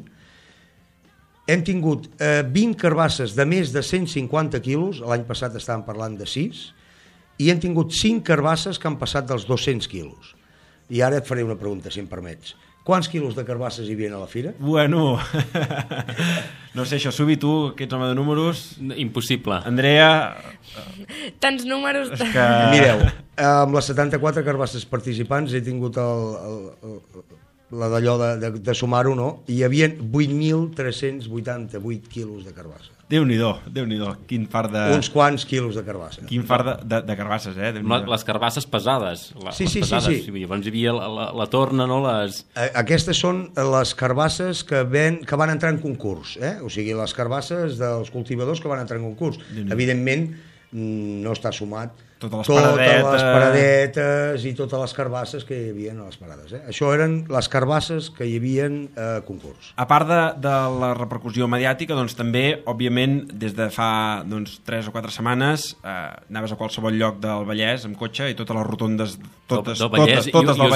Hem tingut 20 carbasses de més de 150 quilos, l'any passat estàvem parlant de 6, i hem tingut 5 carbasses que han passat dels 200 quilos. I ara et faré una pregunta, si em permets. Quants quilos de carbasses hi havia a la fira? Bueno, no sé, això, Subi, tu, que ets home de números... Impossible. Andrea... Tants números... Que... Mireu, amb les 74 carbasses participants he tingut la d'allò de sumar-ho, no? Hi havia 8.388 quilos de carbassa. Déu-n'hi-do, Déu-n'hi-do, quin fart de... Uns quants quilos de carbassa. Quin fart de carbasses, Les carbasses pesades. Sí. Llavors hi havia la torna, no? Aquestes són les carbasses que van entrar en concurs, O sigui, les carbasses dels cultivadors que van entrar en concurs. Evidentment, no està sumat totes les paradetes i totes les carbasses que hi havia a les parades. Això eren les carbasses que hi havia a concurs. A part de la repercussió mediàtica, doncs també, òbviament, des de fa 3 o 4 setmanes anaves a qualsevol lloc del Vallès amb cotxe i totes les rotondes totes del Vallès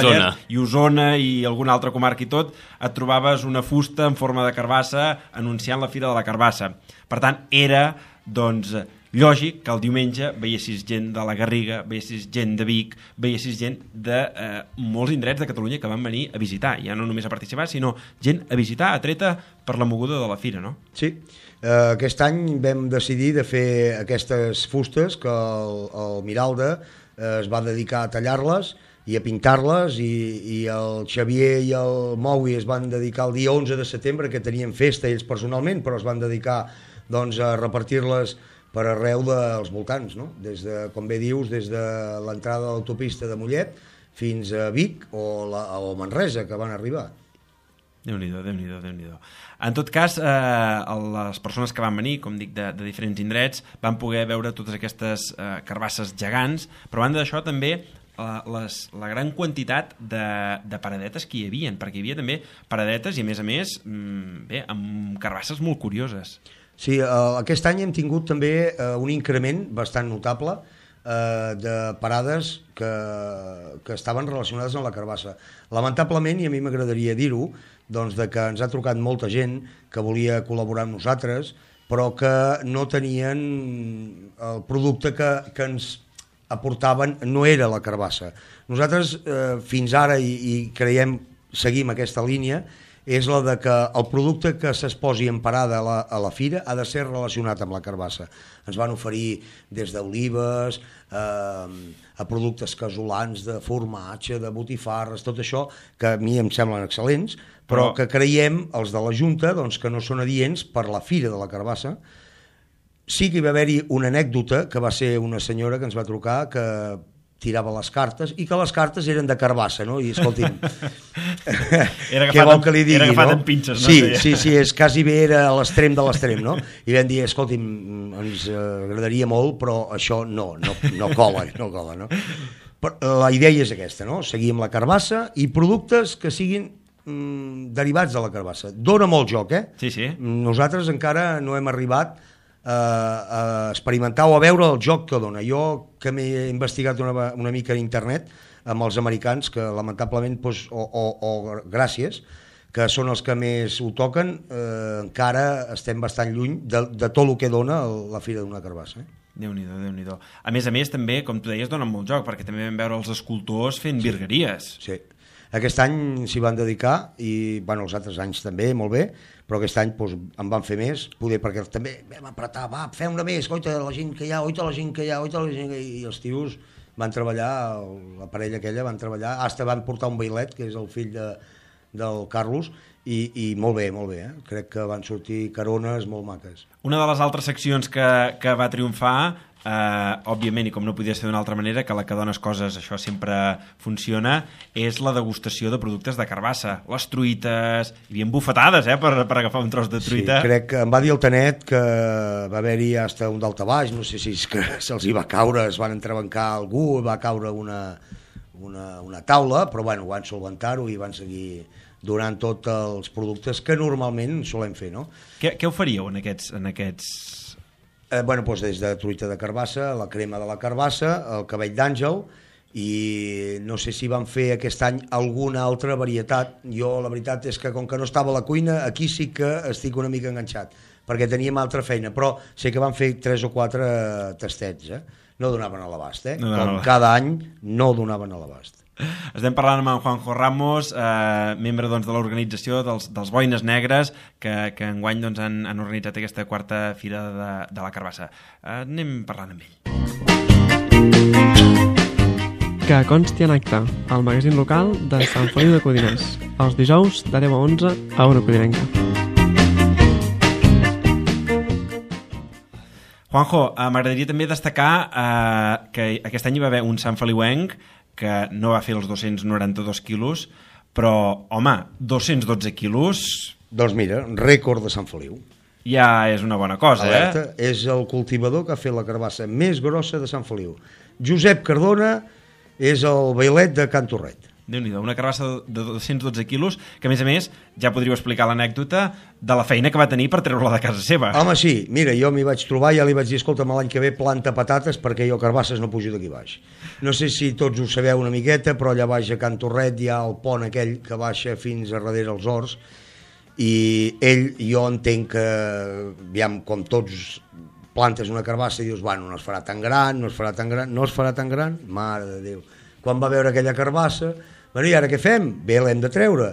i Osona i alguna altra comarca i tot, et trobaves una fusta en forma de carbassa anunciant la Fira de la Carbassa. Per tant, era, doncs, lògic que el diumenge veiessis gent de la Garriga, veiessis gent de Vic, veiessis gent de molts indrets de Catalunya que van venir a visitar, ja no només a participar, sinó gent a visitar, atreta per la moguda de la fira, no? Sí, aquest any vam decidir de fer aquestes fustes que el Miralda es va dedicar a tallar-les i a pintar-les i el Xavier i el Moui es van dedicar el dia 11 de setembre, que tenien festa ells personalment, però es van dedicar doncs, a repartir-les per arreu dels voltants, no? Des de, com bé dius, des de l'entrada de l'autopista de Mollet fins a Vic o Manresa, que van arribar. Déu-n'hi-do. En tot cas, les persones que van venir, com dic, de diferents indrets, van poder veure totes aquestes carbasses gegants, però a banda d'això també la gran quantitat de paradetes que hi havia, perquè hi havia també paradetes i, a més, amb carbasses molt curioses. Sí, aquest any hem tingut també un increment bastant notable de parades que estaven relacionades amb la carbassa. Lamentablement, i a mi m'agradaria dir-ho, doncs que ens ha trucat molta gent que volia col·laborar amb nosaltres, però que no tenien el producte que ens aportaven, no era la carbassa. Nosaltres fins ara, i creiem, seguim aquesta línia, és la de que el producte que s'exposi en parada a la fira ha de ser relacionat amb la carbassa. Ens van oferir des d'olives, a productes casolans, de formatge, de botifarres, tot això, que a mi em semblen excel·lents, però que creiem, els de la Junta, doncs, que no són adients per la fira de la carbassa. Sí que hi va haver-hi una anècdota, que va ser una senyora que ens va trucar, que tirava les cartes, i que les cartes eren de carbassa, no? I escolti'm, què vol que li digui, no? Era agafat amb pinces, no? Sí, és quasi bé, era a l'extrem de l'extrem, no? I vam dir, escolti'm, ens agradaria molt, però això no cola, no? Però la idea és aquesta, no? Seguir amb la carbassa i productes que siguin derivats de la carbassa. Dóna molt joc, Sí. Nosaltres encara no hem arribat a experimentar o a veure el joc que dona. Jo, que m'he investigat una mica a internet amb els americans, que lamentablement, doncs, o gràcies, que són els que més ho toquen, encara estem bastant lluny de tot el que dona la Fira d'una Carbassa. Déu-n'hi-do, Déu-n'hi-do. A més, també, com tu deies, donen molt joc, perquè també vam veure els escultors fent virgueries. Sí. Aquest any s'hi van dedicar, i bueno, els altres anys també, molt bé, però aquest any doncs, en van fer més, poder perquè també vam apretar, va, fem una més, oita la gent que hi ha, oita la gent que hi ha, oita la gent que hi ha, i els tios van treballar, la parella aquella van treballar, hasta van portar un bailet, que és el fill del Carlos, i molt bé, crec que van sortir carones molt maques. Una de les altres seccions que va triomfar, òbviament, i com no podia ser d'una altra manera, que la que dones coses, això sempre funciona, és la degustació de productes de carbassa. Les truites, hi havia bufetades, per agafar un tros de truita. Sí, crec que em va dir el Tanet que va haver-hi hasta un daltabaix, no sé si és que se'ls hi va caure, es van entrebancar algú, va caure una taula, però bueno, van solventar-ho i van seguir donant tots els productes que normalment solem fer, no? Què oferíeu en aquests... Bueno, doncs des de truita de carbassa, la crema de la carbassa, el cabell d'àngel, i no sé si van fer aquest any alguna altra varietat. Jo la veritat és que com que no estava a la cuina, aquí sí que estic una mica enganxat, perquè teníem altra feina, però sé que van fer 3 o 4 tastets, no donaven a l'abast, com cada any no donaven a l'abast. Estem parlant amb en Juanjo Ramos, membre de l'organització dels Boines Negres, que enguany han organitzat aquesta 4a Fira de la Carbassa. Anem parlant amb ell. Que consti en acte, el magazín local de Sant Feliu de Codines, els dijous de 10 a 11 a Ona Codinenca. Juanjo, m'agradaria també destacar que aquest any hi va haver un Sant Feliuenc que no va fer els 292 quilos, però, home, 212 quilos... Doncs mira, rècord de Sant Feliu. Ja és una bona cosa, Alerta, és el cultivador que ha fet la carbassa més grossa de Sant Feliu. Josep Cardona és el bailet de Can Torret. Déu-n'hi-do, una carbassa de 212 quilos, que a més ja podríeu explicar l'anècdota de la feina que va tenir per treure-la de casa seva. Home, sí, mira, jo m'hi vaig trobar, ja li vaig dir, escolta'm, l'any que ve planta patates perquè jo carbasses no pujo d'aquí baix. No sé si tots ho sabeu una miqueta, però allà baix a Can Torret hi ha el pont aquell que baixa fins a darrere els horts, i jo entenc que, aviam, com tots plantes una carbassa i dius, bueno, no es farà tan gran, no es farà tan gran, mare de Déu. Quan va veure aquella carbassa, bueno, i ara què fem? Bé, l'hem de treure.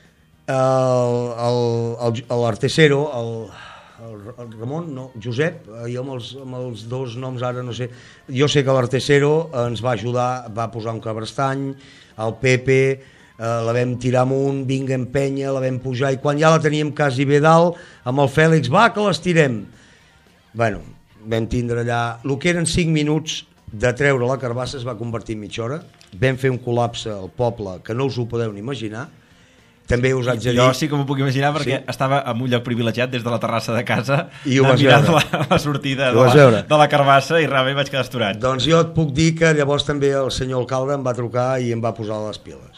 L'artesero, el Ramon, no, Josep, jo amb els dos noms ara no sé, jo sé que l'artesero ens va ajudar, va posar un cabrestany, el Pepe, la vam tirar amunt, vinga, empenya, la vam pujar, i quan ja la teníem quasi bé dalt, amb el Fèlix, va, que l'estirem. Bueno, vam tindre allà, el que eren 5 minuts de treure la carbassa es va convertir en mitja hora, vam fer un col·lapse al poble que no us ho podeu ni imaginar. També us haig de dir... Jo sí que m'ho puc imaginar perquè estava en un lloc privilegiat des de la terrassa de casa i ho vas veure. La sortida de la carbassa i realment vaig quedar esturat. Doncs jo et puc dir que llavors també el senyor alcalde em va trucar i em va posar les piles.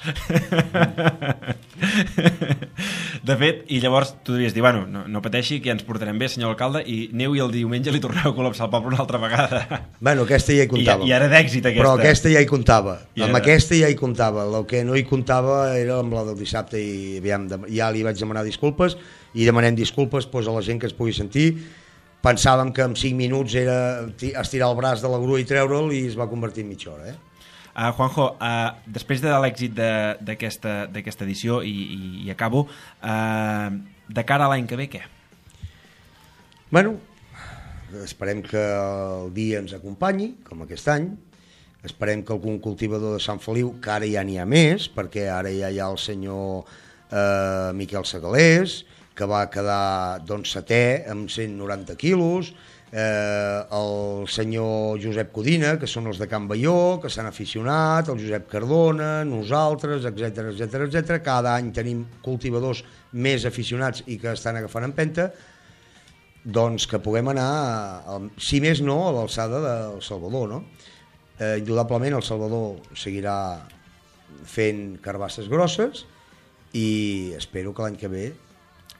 De fet, i llavors tu diries dir, bueno, no pateixi, que ja ens portarem bé, senyor alcalde, i aneu i el diumenge li torneu a col·lapsar el poble una altra vegada. Bueno, aquesta ja hi comptava. I era d'èxit, aquesta. Però aquesta ja hi comptava. Amb aquesta ja hi comptava. El que no hi comptava era amb la del dissabte i aviam, ja li vaig demanar disculpes i demanem disculpes a la gent que es pugui sentir. Pensàvem que en 5 minuts era estirar el braç de la grua i treure'l i es va convertir en mitja hora, Juanjo, després de l'èxit d'aquesta edició i acabo, de cara a l'any que ve, què? Bueno, esperem que el dia ens acompanyi, com aquest any. Esperem que algun cultivador de Sant Feliu, que ara ja n'hi ha més, perquè ara ja hi ha el senyor Miquel Segalés, que va quedar setè amb 190 quilos, el senyor Josep Codina, que són els de Can Baió, que s'han aficionat, el Josep Cardona, nosaltres, etc. Cada any tenim cultivadors més aficionats i que estan agafant empenta, doncs que puguem anar, si més no, a l'alçada del Salvador, no? Indudablement el Salvador seguirà fent carbasses grosses i espero que l'any que ve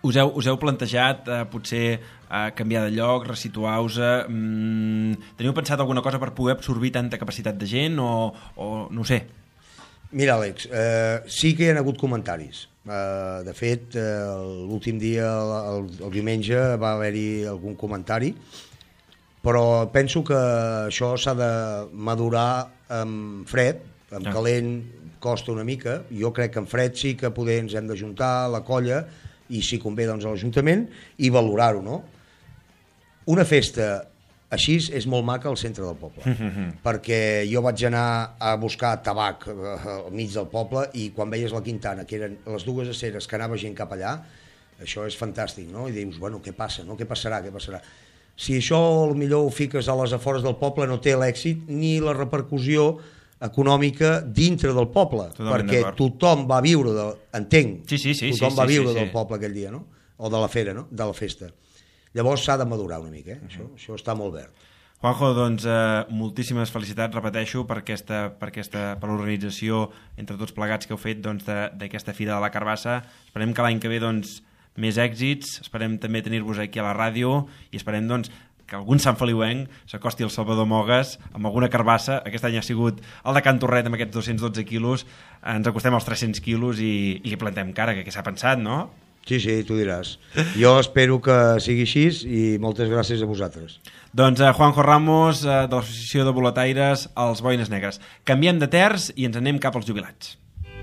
Us heu plantejat potser canviar de lloc, resituar-vos? Teniu pensat alguna cosa per poder absorbir tanta capacitat de gent o no ho sé? Mira, Àlex, sí que hi ha hagut comentaris. De fet, l'últim dia, el diumenge, va haver-hi algun comentari, però penso que això s'ha de madurar amb fred, amb calent costa una mica. Jo crec que en fred sí que poder ens hem d'ajuntar la colla i si convé doncs a l'Ajuntament i valorar-ho, no? Una festa així és molt maca al centre del poble, perquè jo vaig anar a buscar tabac al mig del poble i quan veies la Quintana, que eren les dues aceres que anava gent cap allà, això és fantàstic, no? I dius, bueno, què passa, no? Què passarà? Si això millor ho fiques a les afores del poble no té l'èxit ni la repercussió econòmica dintre del poble, perquè tothom va viure, entenc, tothom va viure del poble aquell dia, no? O de la fera, no? De la festa. Llavors s'ha de madurar una mica, això està molt verd. Juanjo, doncs moltíssimes felicitats, repeteixo, per l'organització entre tots plegats que heu fet d'aquesta Fira de la Carbassa. Esperem que l'any que ve més èxits, esperem també tenir-vos aquí a la ràdio i esperem que algun santfeliuenc s'acosti al Salvador Mogues amb alguna carbassa. Aquest any ha sigut el de Can Torret amb aquests 212 quilos, ens acostem als 300 quilos i plantem cara, que què s'ha pensat, no? Sí, tu diràs. Jo espero que sigui així i moltes gràcies a vosaltres. Doncs Juanjo Ramos, de l'Associació de Boletaires, els Boines Negres. Canviem de terç i ens anem cap als jubilats.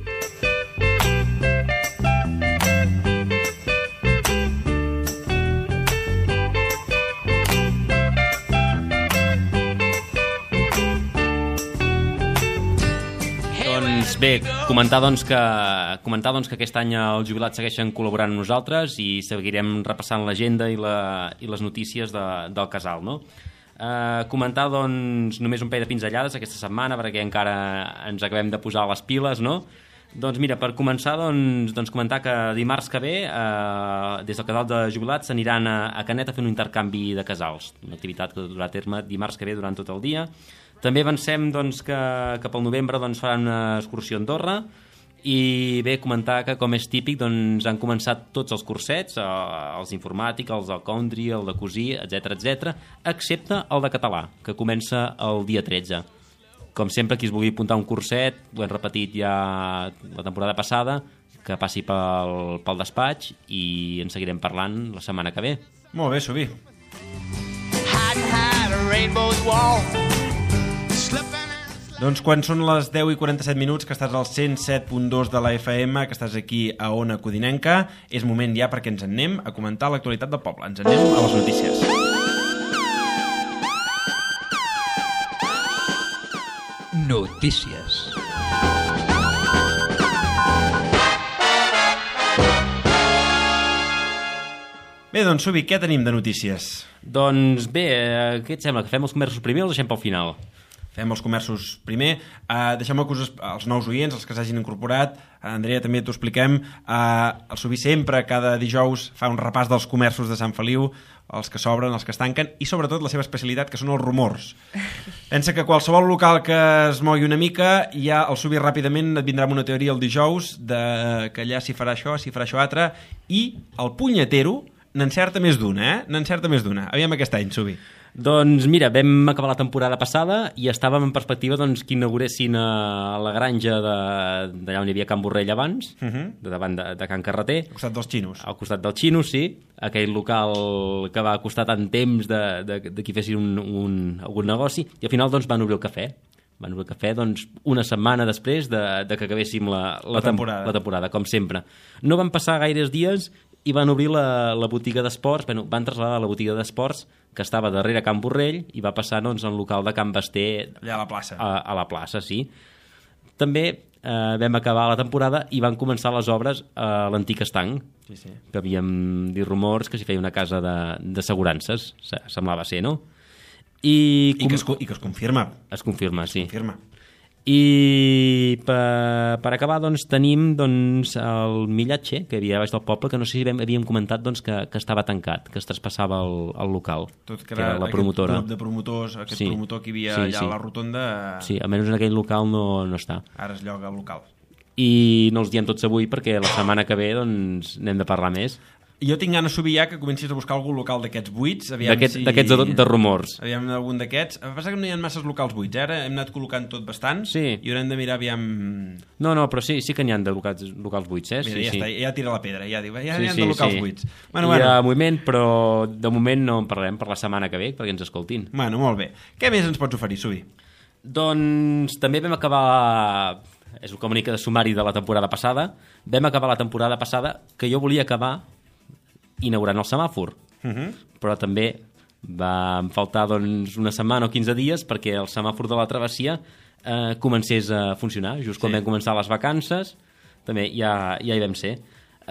Bé, comentar que aquest any els jubilats segueixen col·laborant amb nosaltres i seguirem repassant l'agenda i les notícies del casal, no? Comentar només un parell de pinzellades aquesta setmana perquè encara ens acabem de posar les piles, no? Doncs mira, per començar, comentar que dimarts que ve des del casal de jubilats s'aniran a Canet a fer un intercanvi de casals, una activitat que durà a terme dimarts que ve durant tot el dia. També avancem que cap al novembre faran una excursió a Andorra i bé, comentar que com és típic han començat tots els cursets, els d'informàtica, els del country, el de cosir, etc, excepte el de català, que comença el dia 13. Com sempre, qui es vulgui apuntar un curset, ho hem repetit ja la temporada passada, que passi pel despatx i en seguirem parlant la setmana que ve. Molt bé, Subí. Doncs quan són les 10 i 47 minuts que estàs al 107.2 de la FM, que estàs aquí a Ona Codinenca, és moment ja perquè ens anem a comentar l'actualitat del poble. Ens anem a les notícies. Notícies. Bé, doncs, Subi, què tenim de notícies? Doncs bé, què et sembla? Que fem els comerços primer o els deixem pel final? Fem els comerços primer. Deixem-me que els nous oients, els que s'hagin incorporat, Andrea, també t'ho expliquem. El Subi sempre, cada dijous, fa un repàs dels comerços de Sant Feliu, els que s'obren, els que es tanquen, i sobretot la seva especialitat, que són els rumors. Pensa que qualsevol local que es mogui una mica, ja el Subi ràpidament et vindrà amb una teoria el dijous, que allà s'hi farà això altre, i el punyetero n'encerta més d'una, N'encerta més d'una. Aviam aquest any, Subi. Doncs mira, vam acabar la temporada passada i estàvem en perspectiva que inauguressin a la granja d'allà on hi havia Can Borrell abans, de davant de Can Carreter. Al costat dels xinos. Al costat dels xinos, sí. Aquell local que va costar tant temps de que fessin algun negoci, i al final van obrir el cafè. Van obrir el cafè una setmana després de que acabéssim la temporada, com sempre. No van passar gaires dies i van obrir la botiga d'esports, van traslladar la botiga d'esports que estava darrere Can Borrell i va passar al local de Can Basté, allà a la plaça. A la plaça, sí. També vam acabar la temporada i van començar les obres a l'antic estanc, que havíem dit rumors que s'hi feia una casa d'assegurances, semblava ser, no? I que es confirma. Es confirma, sí. Es confirma. I per acabar tenim el Millatge, que havia baix del poble, que no sé si havíem comentat que estava tancat, que es traspassava el local, tot que era la promotora. Grup de promotors, promotor que hi havia allà a la rotonda. Sí, almenys en aquell local no està. Ara es lloga el local. I no els diem tots avui perquè la setmana que ve n'hem de parlar més. Jo tinc ganes, Subi, ja que comencis a buscar algun local d'aquests buits. D'aquests de rumors. Aviam algun d'aquests. El que passa que no hi ha masses locals buits. Ara hem anat col·locant tot bastants Sí. i haurem de mirar aviam... No, però sí que n'hi ha de locals buits, Mira, sí, ja sí. està, ja tira la pedra. Ja diu, ja Sí, n'hi ha de locals buits. Hi ha moviment, però de moment no en parlarem per la setmana que ve, perquè ens escoltin. Bueno, molt bé. Què més ens pots oferir, Subi? Doncs també vam acabar... És una mica de sumari de la temporada passada. Vam acabar la temporada passada que jo volia acabar inaugurant el semàfor. Però també va faltar doncs, una setmana o 15 dies perquè el semàfor de la travessia comencés a funcionar. Just quan vam començar les vacances, també ja hi vam ser.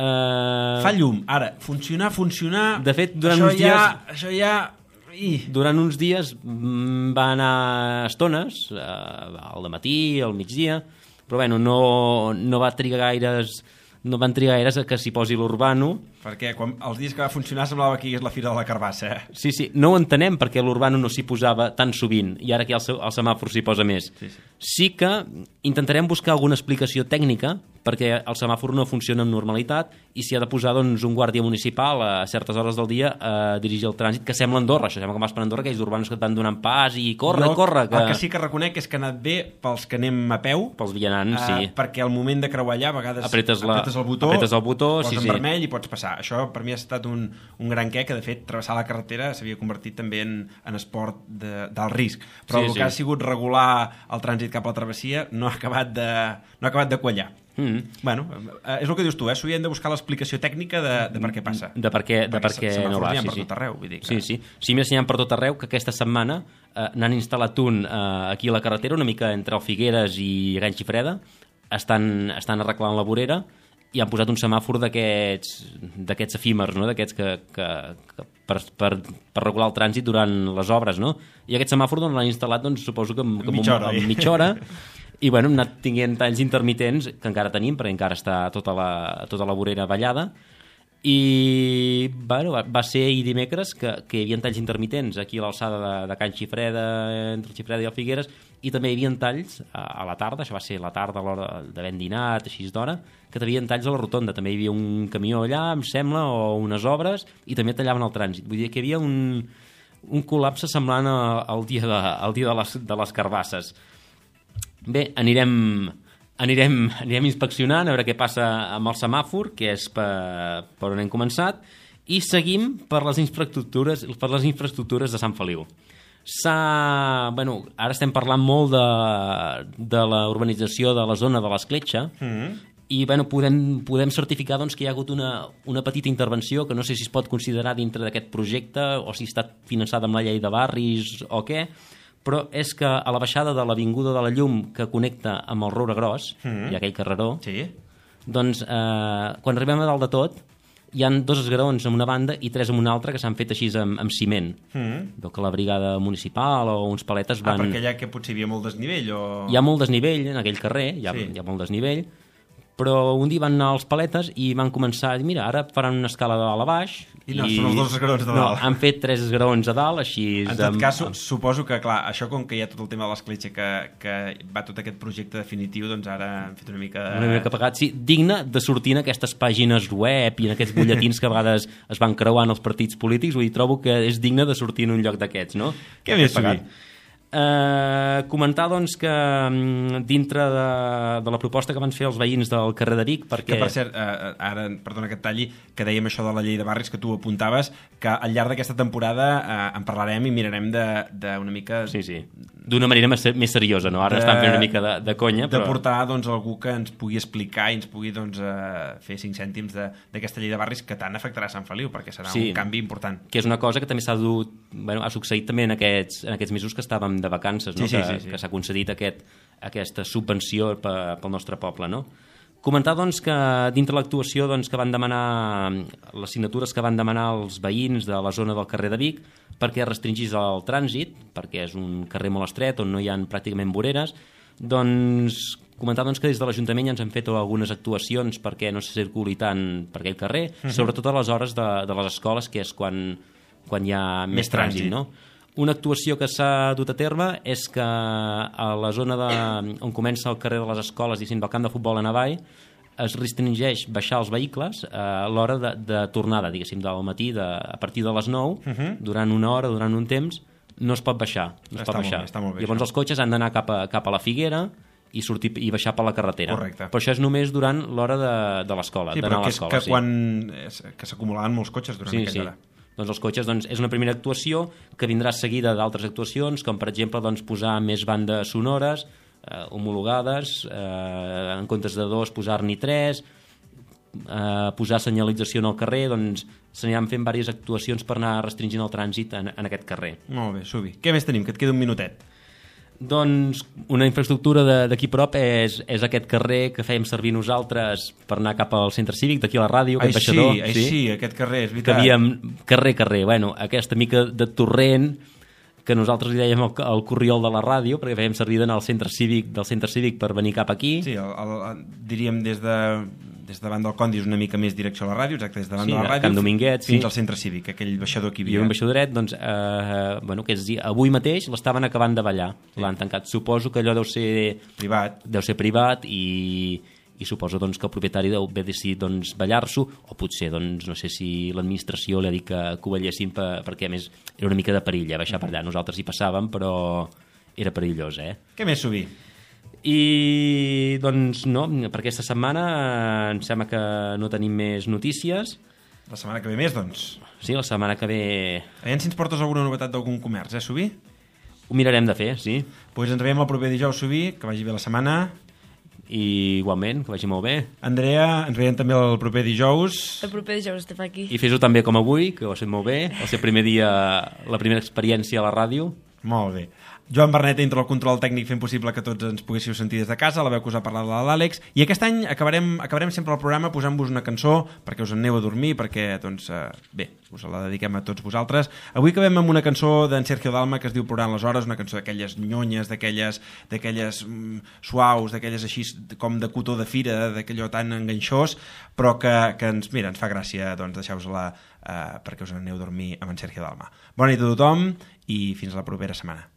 Fa llum. Ara, funcionar... De fet, durant uns dies... Això ja... Durant uns dies va anar estones, al dematí, al migdia, però bueno, no van trigar gaires a que s'hi posi l'Urbano. Perquè els dies que va funcionar semblava que hi hagués la Fira de la Carbassa. Sí, no ho entenem perquè l'Urbano no s'hi posava tan sovint i ara que el semàfor s'hi posa més. Sí que intentarem buscar alguna explicació tècnica perquè el semàfor no funciona amb normalitat i s'hi ha de posar doncs, un guàrdia municipal a certes hores del dia a dirigir el trànsit, que sembla Andorra, això sembla que vas per Andorra, aquells urbanos que et van donant pas i corre. El que sí que reconec és que ha anat bé pels que anem a peu, pels vianants, sí. Perquè al moment de creuar allà a vegades apretes el botó, poses en vermell i pots passar. Això per mi ha estat un gran què, que de fet travessar la carretera s'havia convertit també en esport d'alt risc, però el que ha sigut regular el trànsit cap a la travessia no ha acabat de quallar. Bueno, és el que dius tu, s'ho hem de buscar l'explicació tècnica de per què passa. De per què no va. Per tot arreu, vull dir que... Sí, més n'hi ha per tot arreu, que aquesta setmana n'han instal·lat un aquí a la carretera, una mica entre el Figueres i Can Xifreda, estan arreglant la vorera i han posat un semàfor d'aquests efímers, no? D'aquests que per regular el trànsit durant les obres, no? I aquest semàfor l'han instal·lat, doncs, suposo que amb mitja hora. I bueno, hem anat tinguent talls intermitents, que encara tenim, perquè encara està tota la vorera ballada, i bueno, va ser ahir dimecres que hi havia talls intermitents aquí a l'alçada de Can Xifreda, entre el Xifreda i el Figueres, i també hi havia talls a la tarda, això va ser la tarda a l'hora d'haver dinat, així d'hora, que hi havia talls a la rotonda, també hi havia un camió allà, em sembla, o unes obres, i també tallaven el trànsit. Vull dir que hi havia un col·lapse semblant al dia de les carbasses. Bé, anirem inspeccionant a veure què passa amb el semàfor, que és per on hem començat, i seguim per les infraestructures de Sant Feliu. Ara estem parlant molt de la urbanització de la zona de l'Escletxa, i podem certificar doncs, que hi ha hagut una petita intervenció que no sé si es pot considerar dintre d'aquest projecte o si està finançada amb la llei de barris o què, però és que a la baixada de l'Avinguda de la Llum que connecta amb el Roure Gros, hi ha aquell carreró, doncs quan arribem a dalt de tot hi ha 2 esgraons en una banda i 3 en una altra que s'han fet així amb ciment. Veu que la brigada municipal o uns paletes van... perquè allà que potser hi havia molt desnivell o... Hi ha molt desnivell en aquell carrer, hi ha molt desnivell, però un dia van anar als paletes i van començar a dir, mira, ara faran una escala de dalt a baix i no, són els 2 esgraons de dalt. No, han fet 3 esgraons a dalt, així... En tot cas, suposo que, clar, això com que hi ha tot el tema de l'escletxa que va tot aquest projecte definitiu, doncs ara han fet una mica... Una mica pagat, sí, digne de sortir en aquestes pàgines web i en aquests butlletins que a vegades es van creuant els partits polítics, vull dir, trobo que és digne de sortir en un lloc d'aquests, no? Què més, Subi? Comentar doncs que dintre de la proposta que van fer els veïns del carrer de Vic, perquè... Que per cert, ara, perdona que et talli, que dèiem això de la llei de barris que tu apuntaves, que al llarg d'aquesta temporada en parlarem i mirarem d'una mica... Sí, d'una manera més seriosa, no? Ara estan fent una mica de conya, però... De portar doncs, algú que ens pugui explicar i ens pugui doncs, fer 5 cèntims d'aquesta llei de barris que tant afectarà Sant Feliu, perquè serà un canvi important. Que és una cosa que també ha succeït també en aquests mesos que estàvem de vacances, no? Que s'ha concedit aquesta subvenció pel nostre poble, no? Comentar doncs, que dintre l'actuació doncs, que van demanar les signatures que van demanar els veïns de la zona del carrer de Vic perquè restringís el trànsit, perquè és un carrer molt estret on no hi ha pràcticament voreres, doncs comentar doncs, que des de l'Ajuntament ja ens han fet algunes actuacions perquè no se circuli tant per aquell carrer, sobretot a les hores de les escoles, que és quan hi ha més trànsit, no? Una actuació que s'ha dut a terme és que a la zona on comença el carrer de les escoles, diguéssim, del camp de futbol a Navall, es restringeix baixar els vehicles a l'hora de tornada, diguéssim, del matí, a partir de les 9, durant una hora, durant un temps, no es pot baixar. Està molt bé, llavors els cotxes han d'anar cap a la Figuera i sortir i baixar per la carretera. Correcte. Però això és només durant l'hora de l'escola, sí, d'anar a l'escola. Sí, però que s'acumulaven molts cotxes durant aquella hora. Doncs els cotxes és una primera actuació que vindrà seguida d'altres actuacions, com per exemple posar més bandes sonores homologades, en comptes de 2 posar-n'hi 3, posar senyalització en el carrer, doncs s'aniran fent diverses actuacions per anar restringint el trànsit en aquest carrer. Molt bé, Subi. Què més tenim? Que et queda un minutet. Doncs una infraestructura d'aquí prop és aquest carrer que fèiem servir nosaltres per anar cap al centre cívic, d'aquí a la ràdio, aquest baixador. Sí, aquest carrer, és veritat. Que havíem carrer, bueno, aquesta mica de torrent que nosaltres li dèiem el corriol de la ràdio, perquè fèiem servir d'anar al centre cívic per venir cap aquí. Sí, diríem des davant del Condis una mica més direcció a la ràdio, exacte, des davant de la ràdio Can Dominguet, fins al centre cívic, aquell baixador que hi havia. I un baixadoret, doncs, que és dir, avui mateix l'estaven acabant de ballar, l'han tancat. Suposo que allò deu ser privat i suposo doncs, que el propietari deu haver decidit doncs, ballar-s'ho, o potser doncs, no sé si l'administració li ha dit que ho ballessin perquè a més era una mica de perill baixar per allà. Nosaltres hi passàvem, però era perillós. Què més, Subi? I doncs no, per aquesta setmana em sembla que no tenim més notícies. La setmana que ve més, doncs? Sí, la setmana que ve... Aviam si ens portes alguna novetat d'algun comerç, Subi? Ho mirarem de fer, sí. Doncs ens veiem el proper dijous, Subi, que vagi bé la setmana. I igualment, que vagi molt bé. Andrea, ens veiem també el proper dijous. El proper dijous estem aquí. I fes-ho també com avui, que ho has fet molt bé. El seu primer dia, la primera experiència a la ràdio. Molt bé. Joan Bernet entra al control tècnic fent possible que tots ens poguéssiu sentir des de casa, la veu que us ha parlat l'Àlex, i aquest any acabarem sempre el programa posant-vos una cançó perquè us en aneu a dormir, perquè doncs, bé, us la dediquem a tots vosaltres. Avui acabem amb una cançó d'en Sergio Dalma que es diu Plorant les hores, una cançó d'aquelles nyonyes, d'aquelles suaus, d'aquelles així com de cotó de fira, d'aquellò tan enganxós, però que ens fa gràcia doncs, deixar-vos-la perquè us en aneu a dormir amb en Sergio Dalma. Bona nit a tothom i fins a la propera setmana.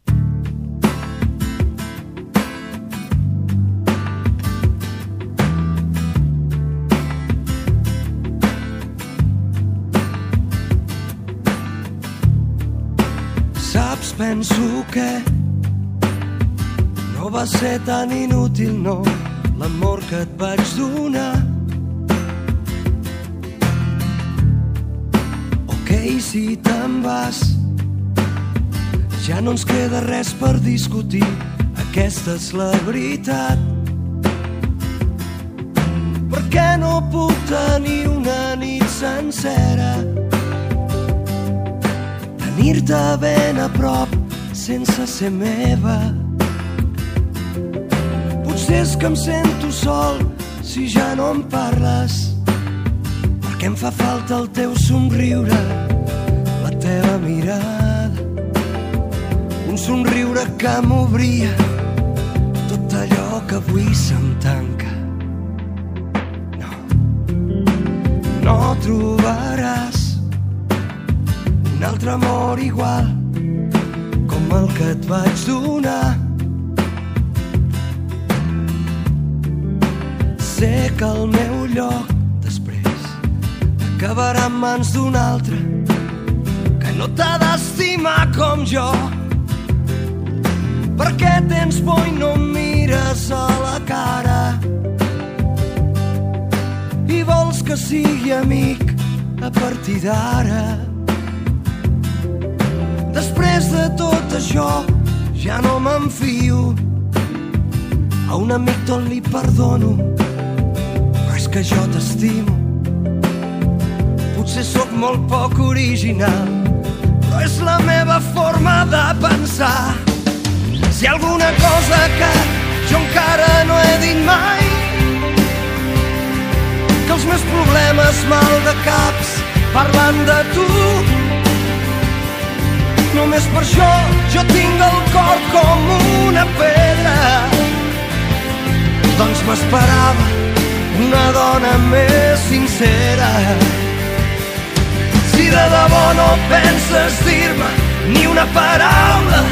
Saps, penso que no va ser tan inútil, no, l'amor que et vaig donar. Ok, si te'n vas, ja no ens queda res per discutir, aquesta és la veritat. Per què no puc tenir una nit sencera, tenir-te ben a prop sense ser meva? Potser és que em sento sol si ja no em parles, perquè em fa falta el teu somriure, la teva mirada, un somriure que m'obria tot allò que avui se'm tanca. No trobaràs un altre amor igual com el que et vaig donar. Sé que el meu lloc després acabarà en mans d'un altre que no t'ha d'estimar com jo. Per què tens por i no em mires a la cara i vols que sigui amic a partir d'ara? Després de tot això ja no m'enfio, a un amic tot li perdono, però és que jo t'estimo. Potser sóc molt poc original, però és la meva forma de pensar. Si hi ha alguna cosa que jo encara no he dit mai, que els meus problemes mal de caps parlant de tu, només per això jo tinc el cor com una pedra. Doncs m'esperava una dona més sincera. Si de debò no penses dir-me ni una paraula,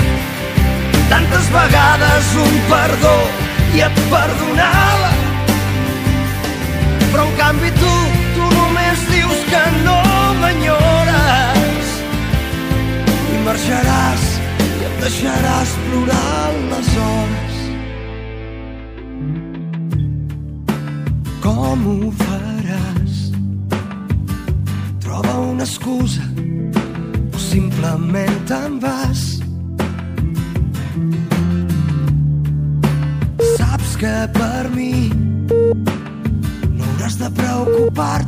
tantes vegades un perdó i et perdonava, Però en canvi tu només dius que no m'enyores i marxaràs i em deixaràs plorant les hores. Com ho faràs? Troba una excusa o simplement te'n vas. Saps que per mi no hauràs de preocupar-te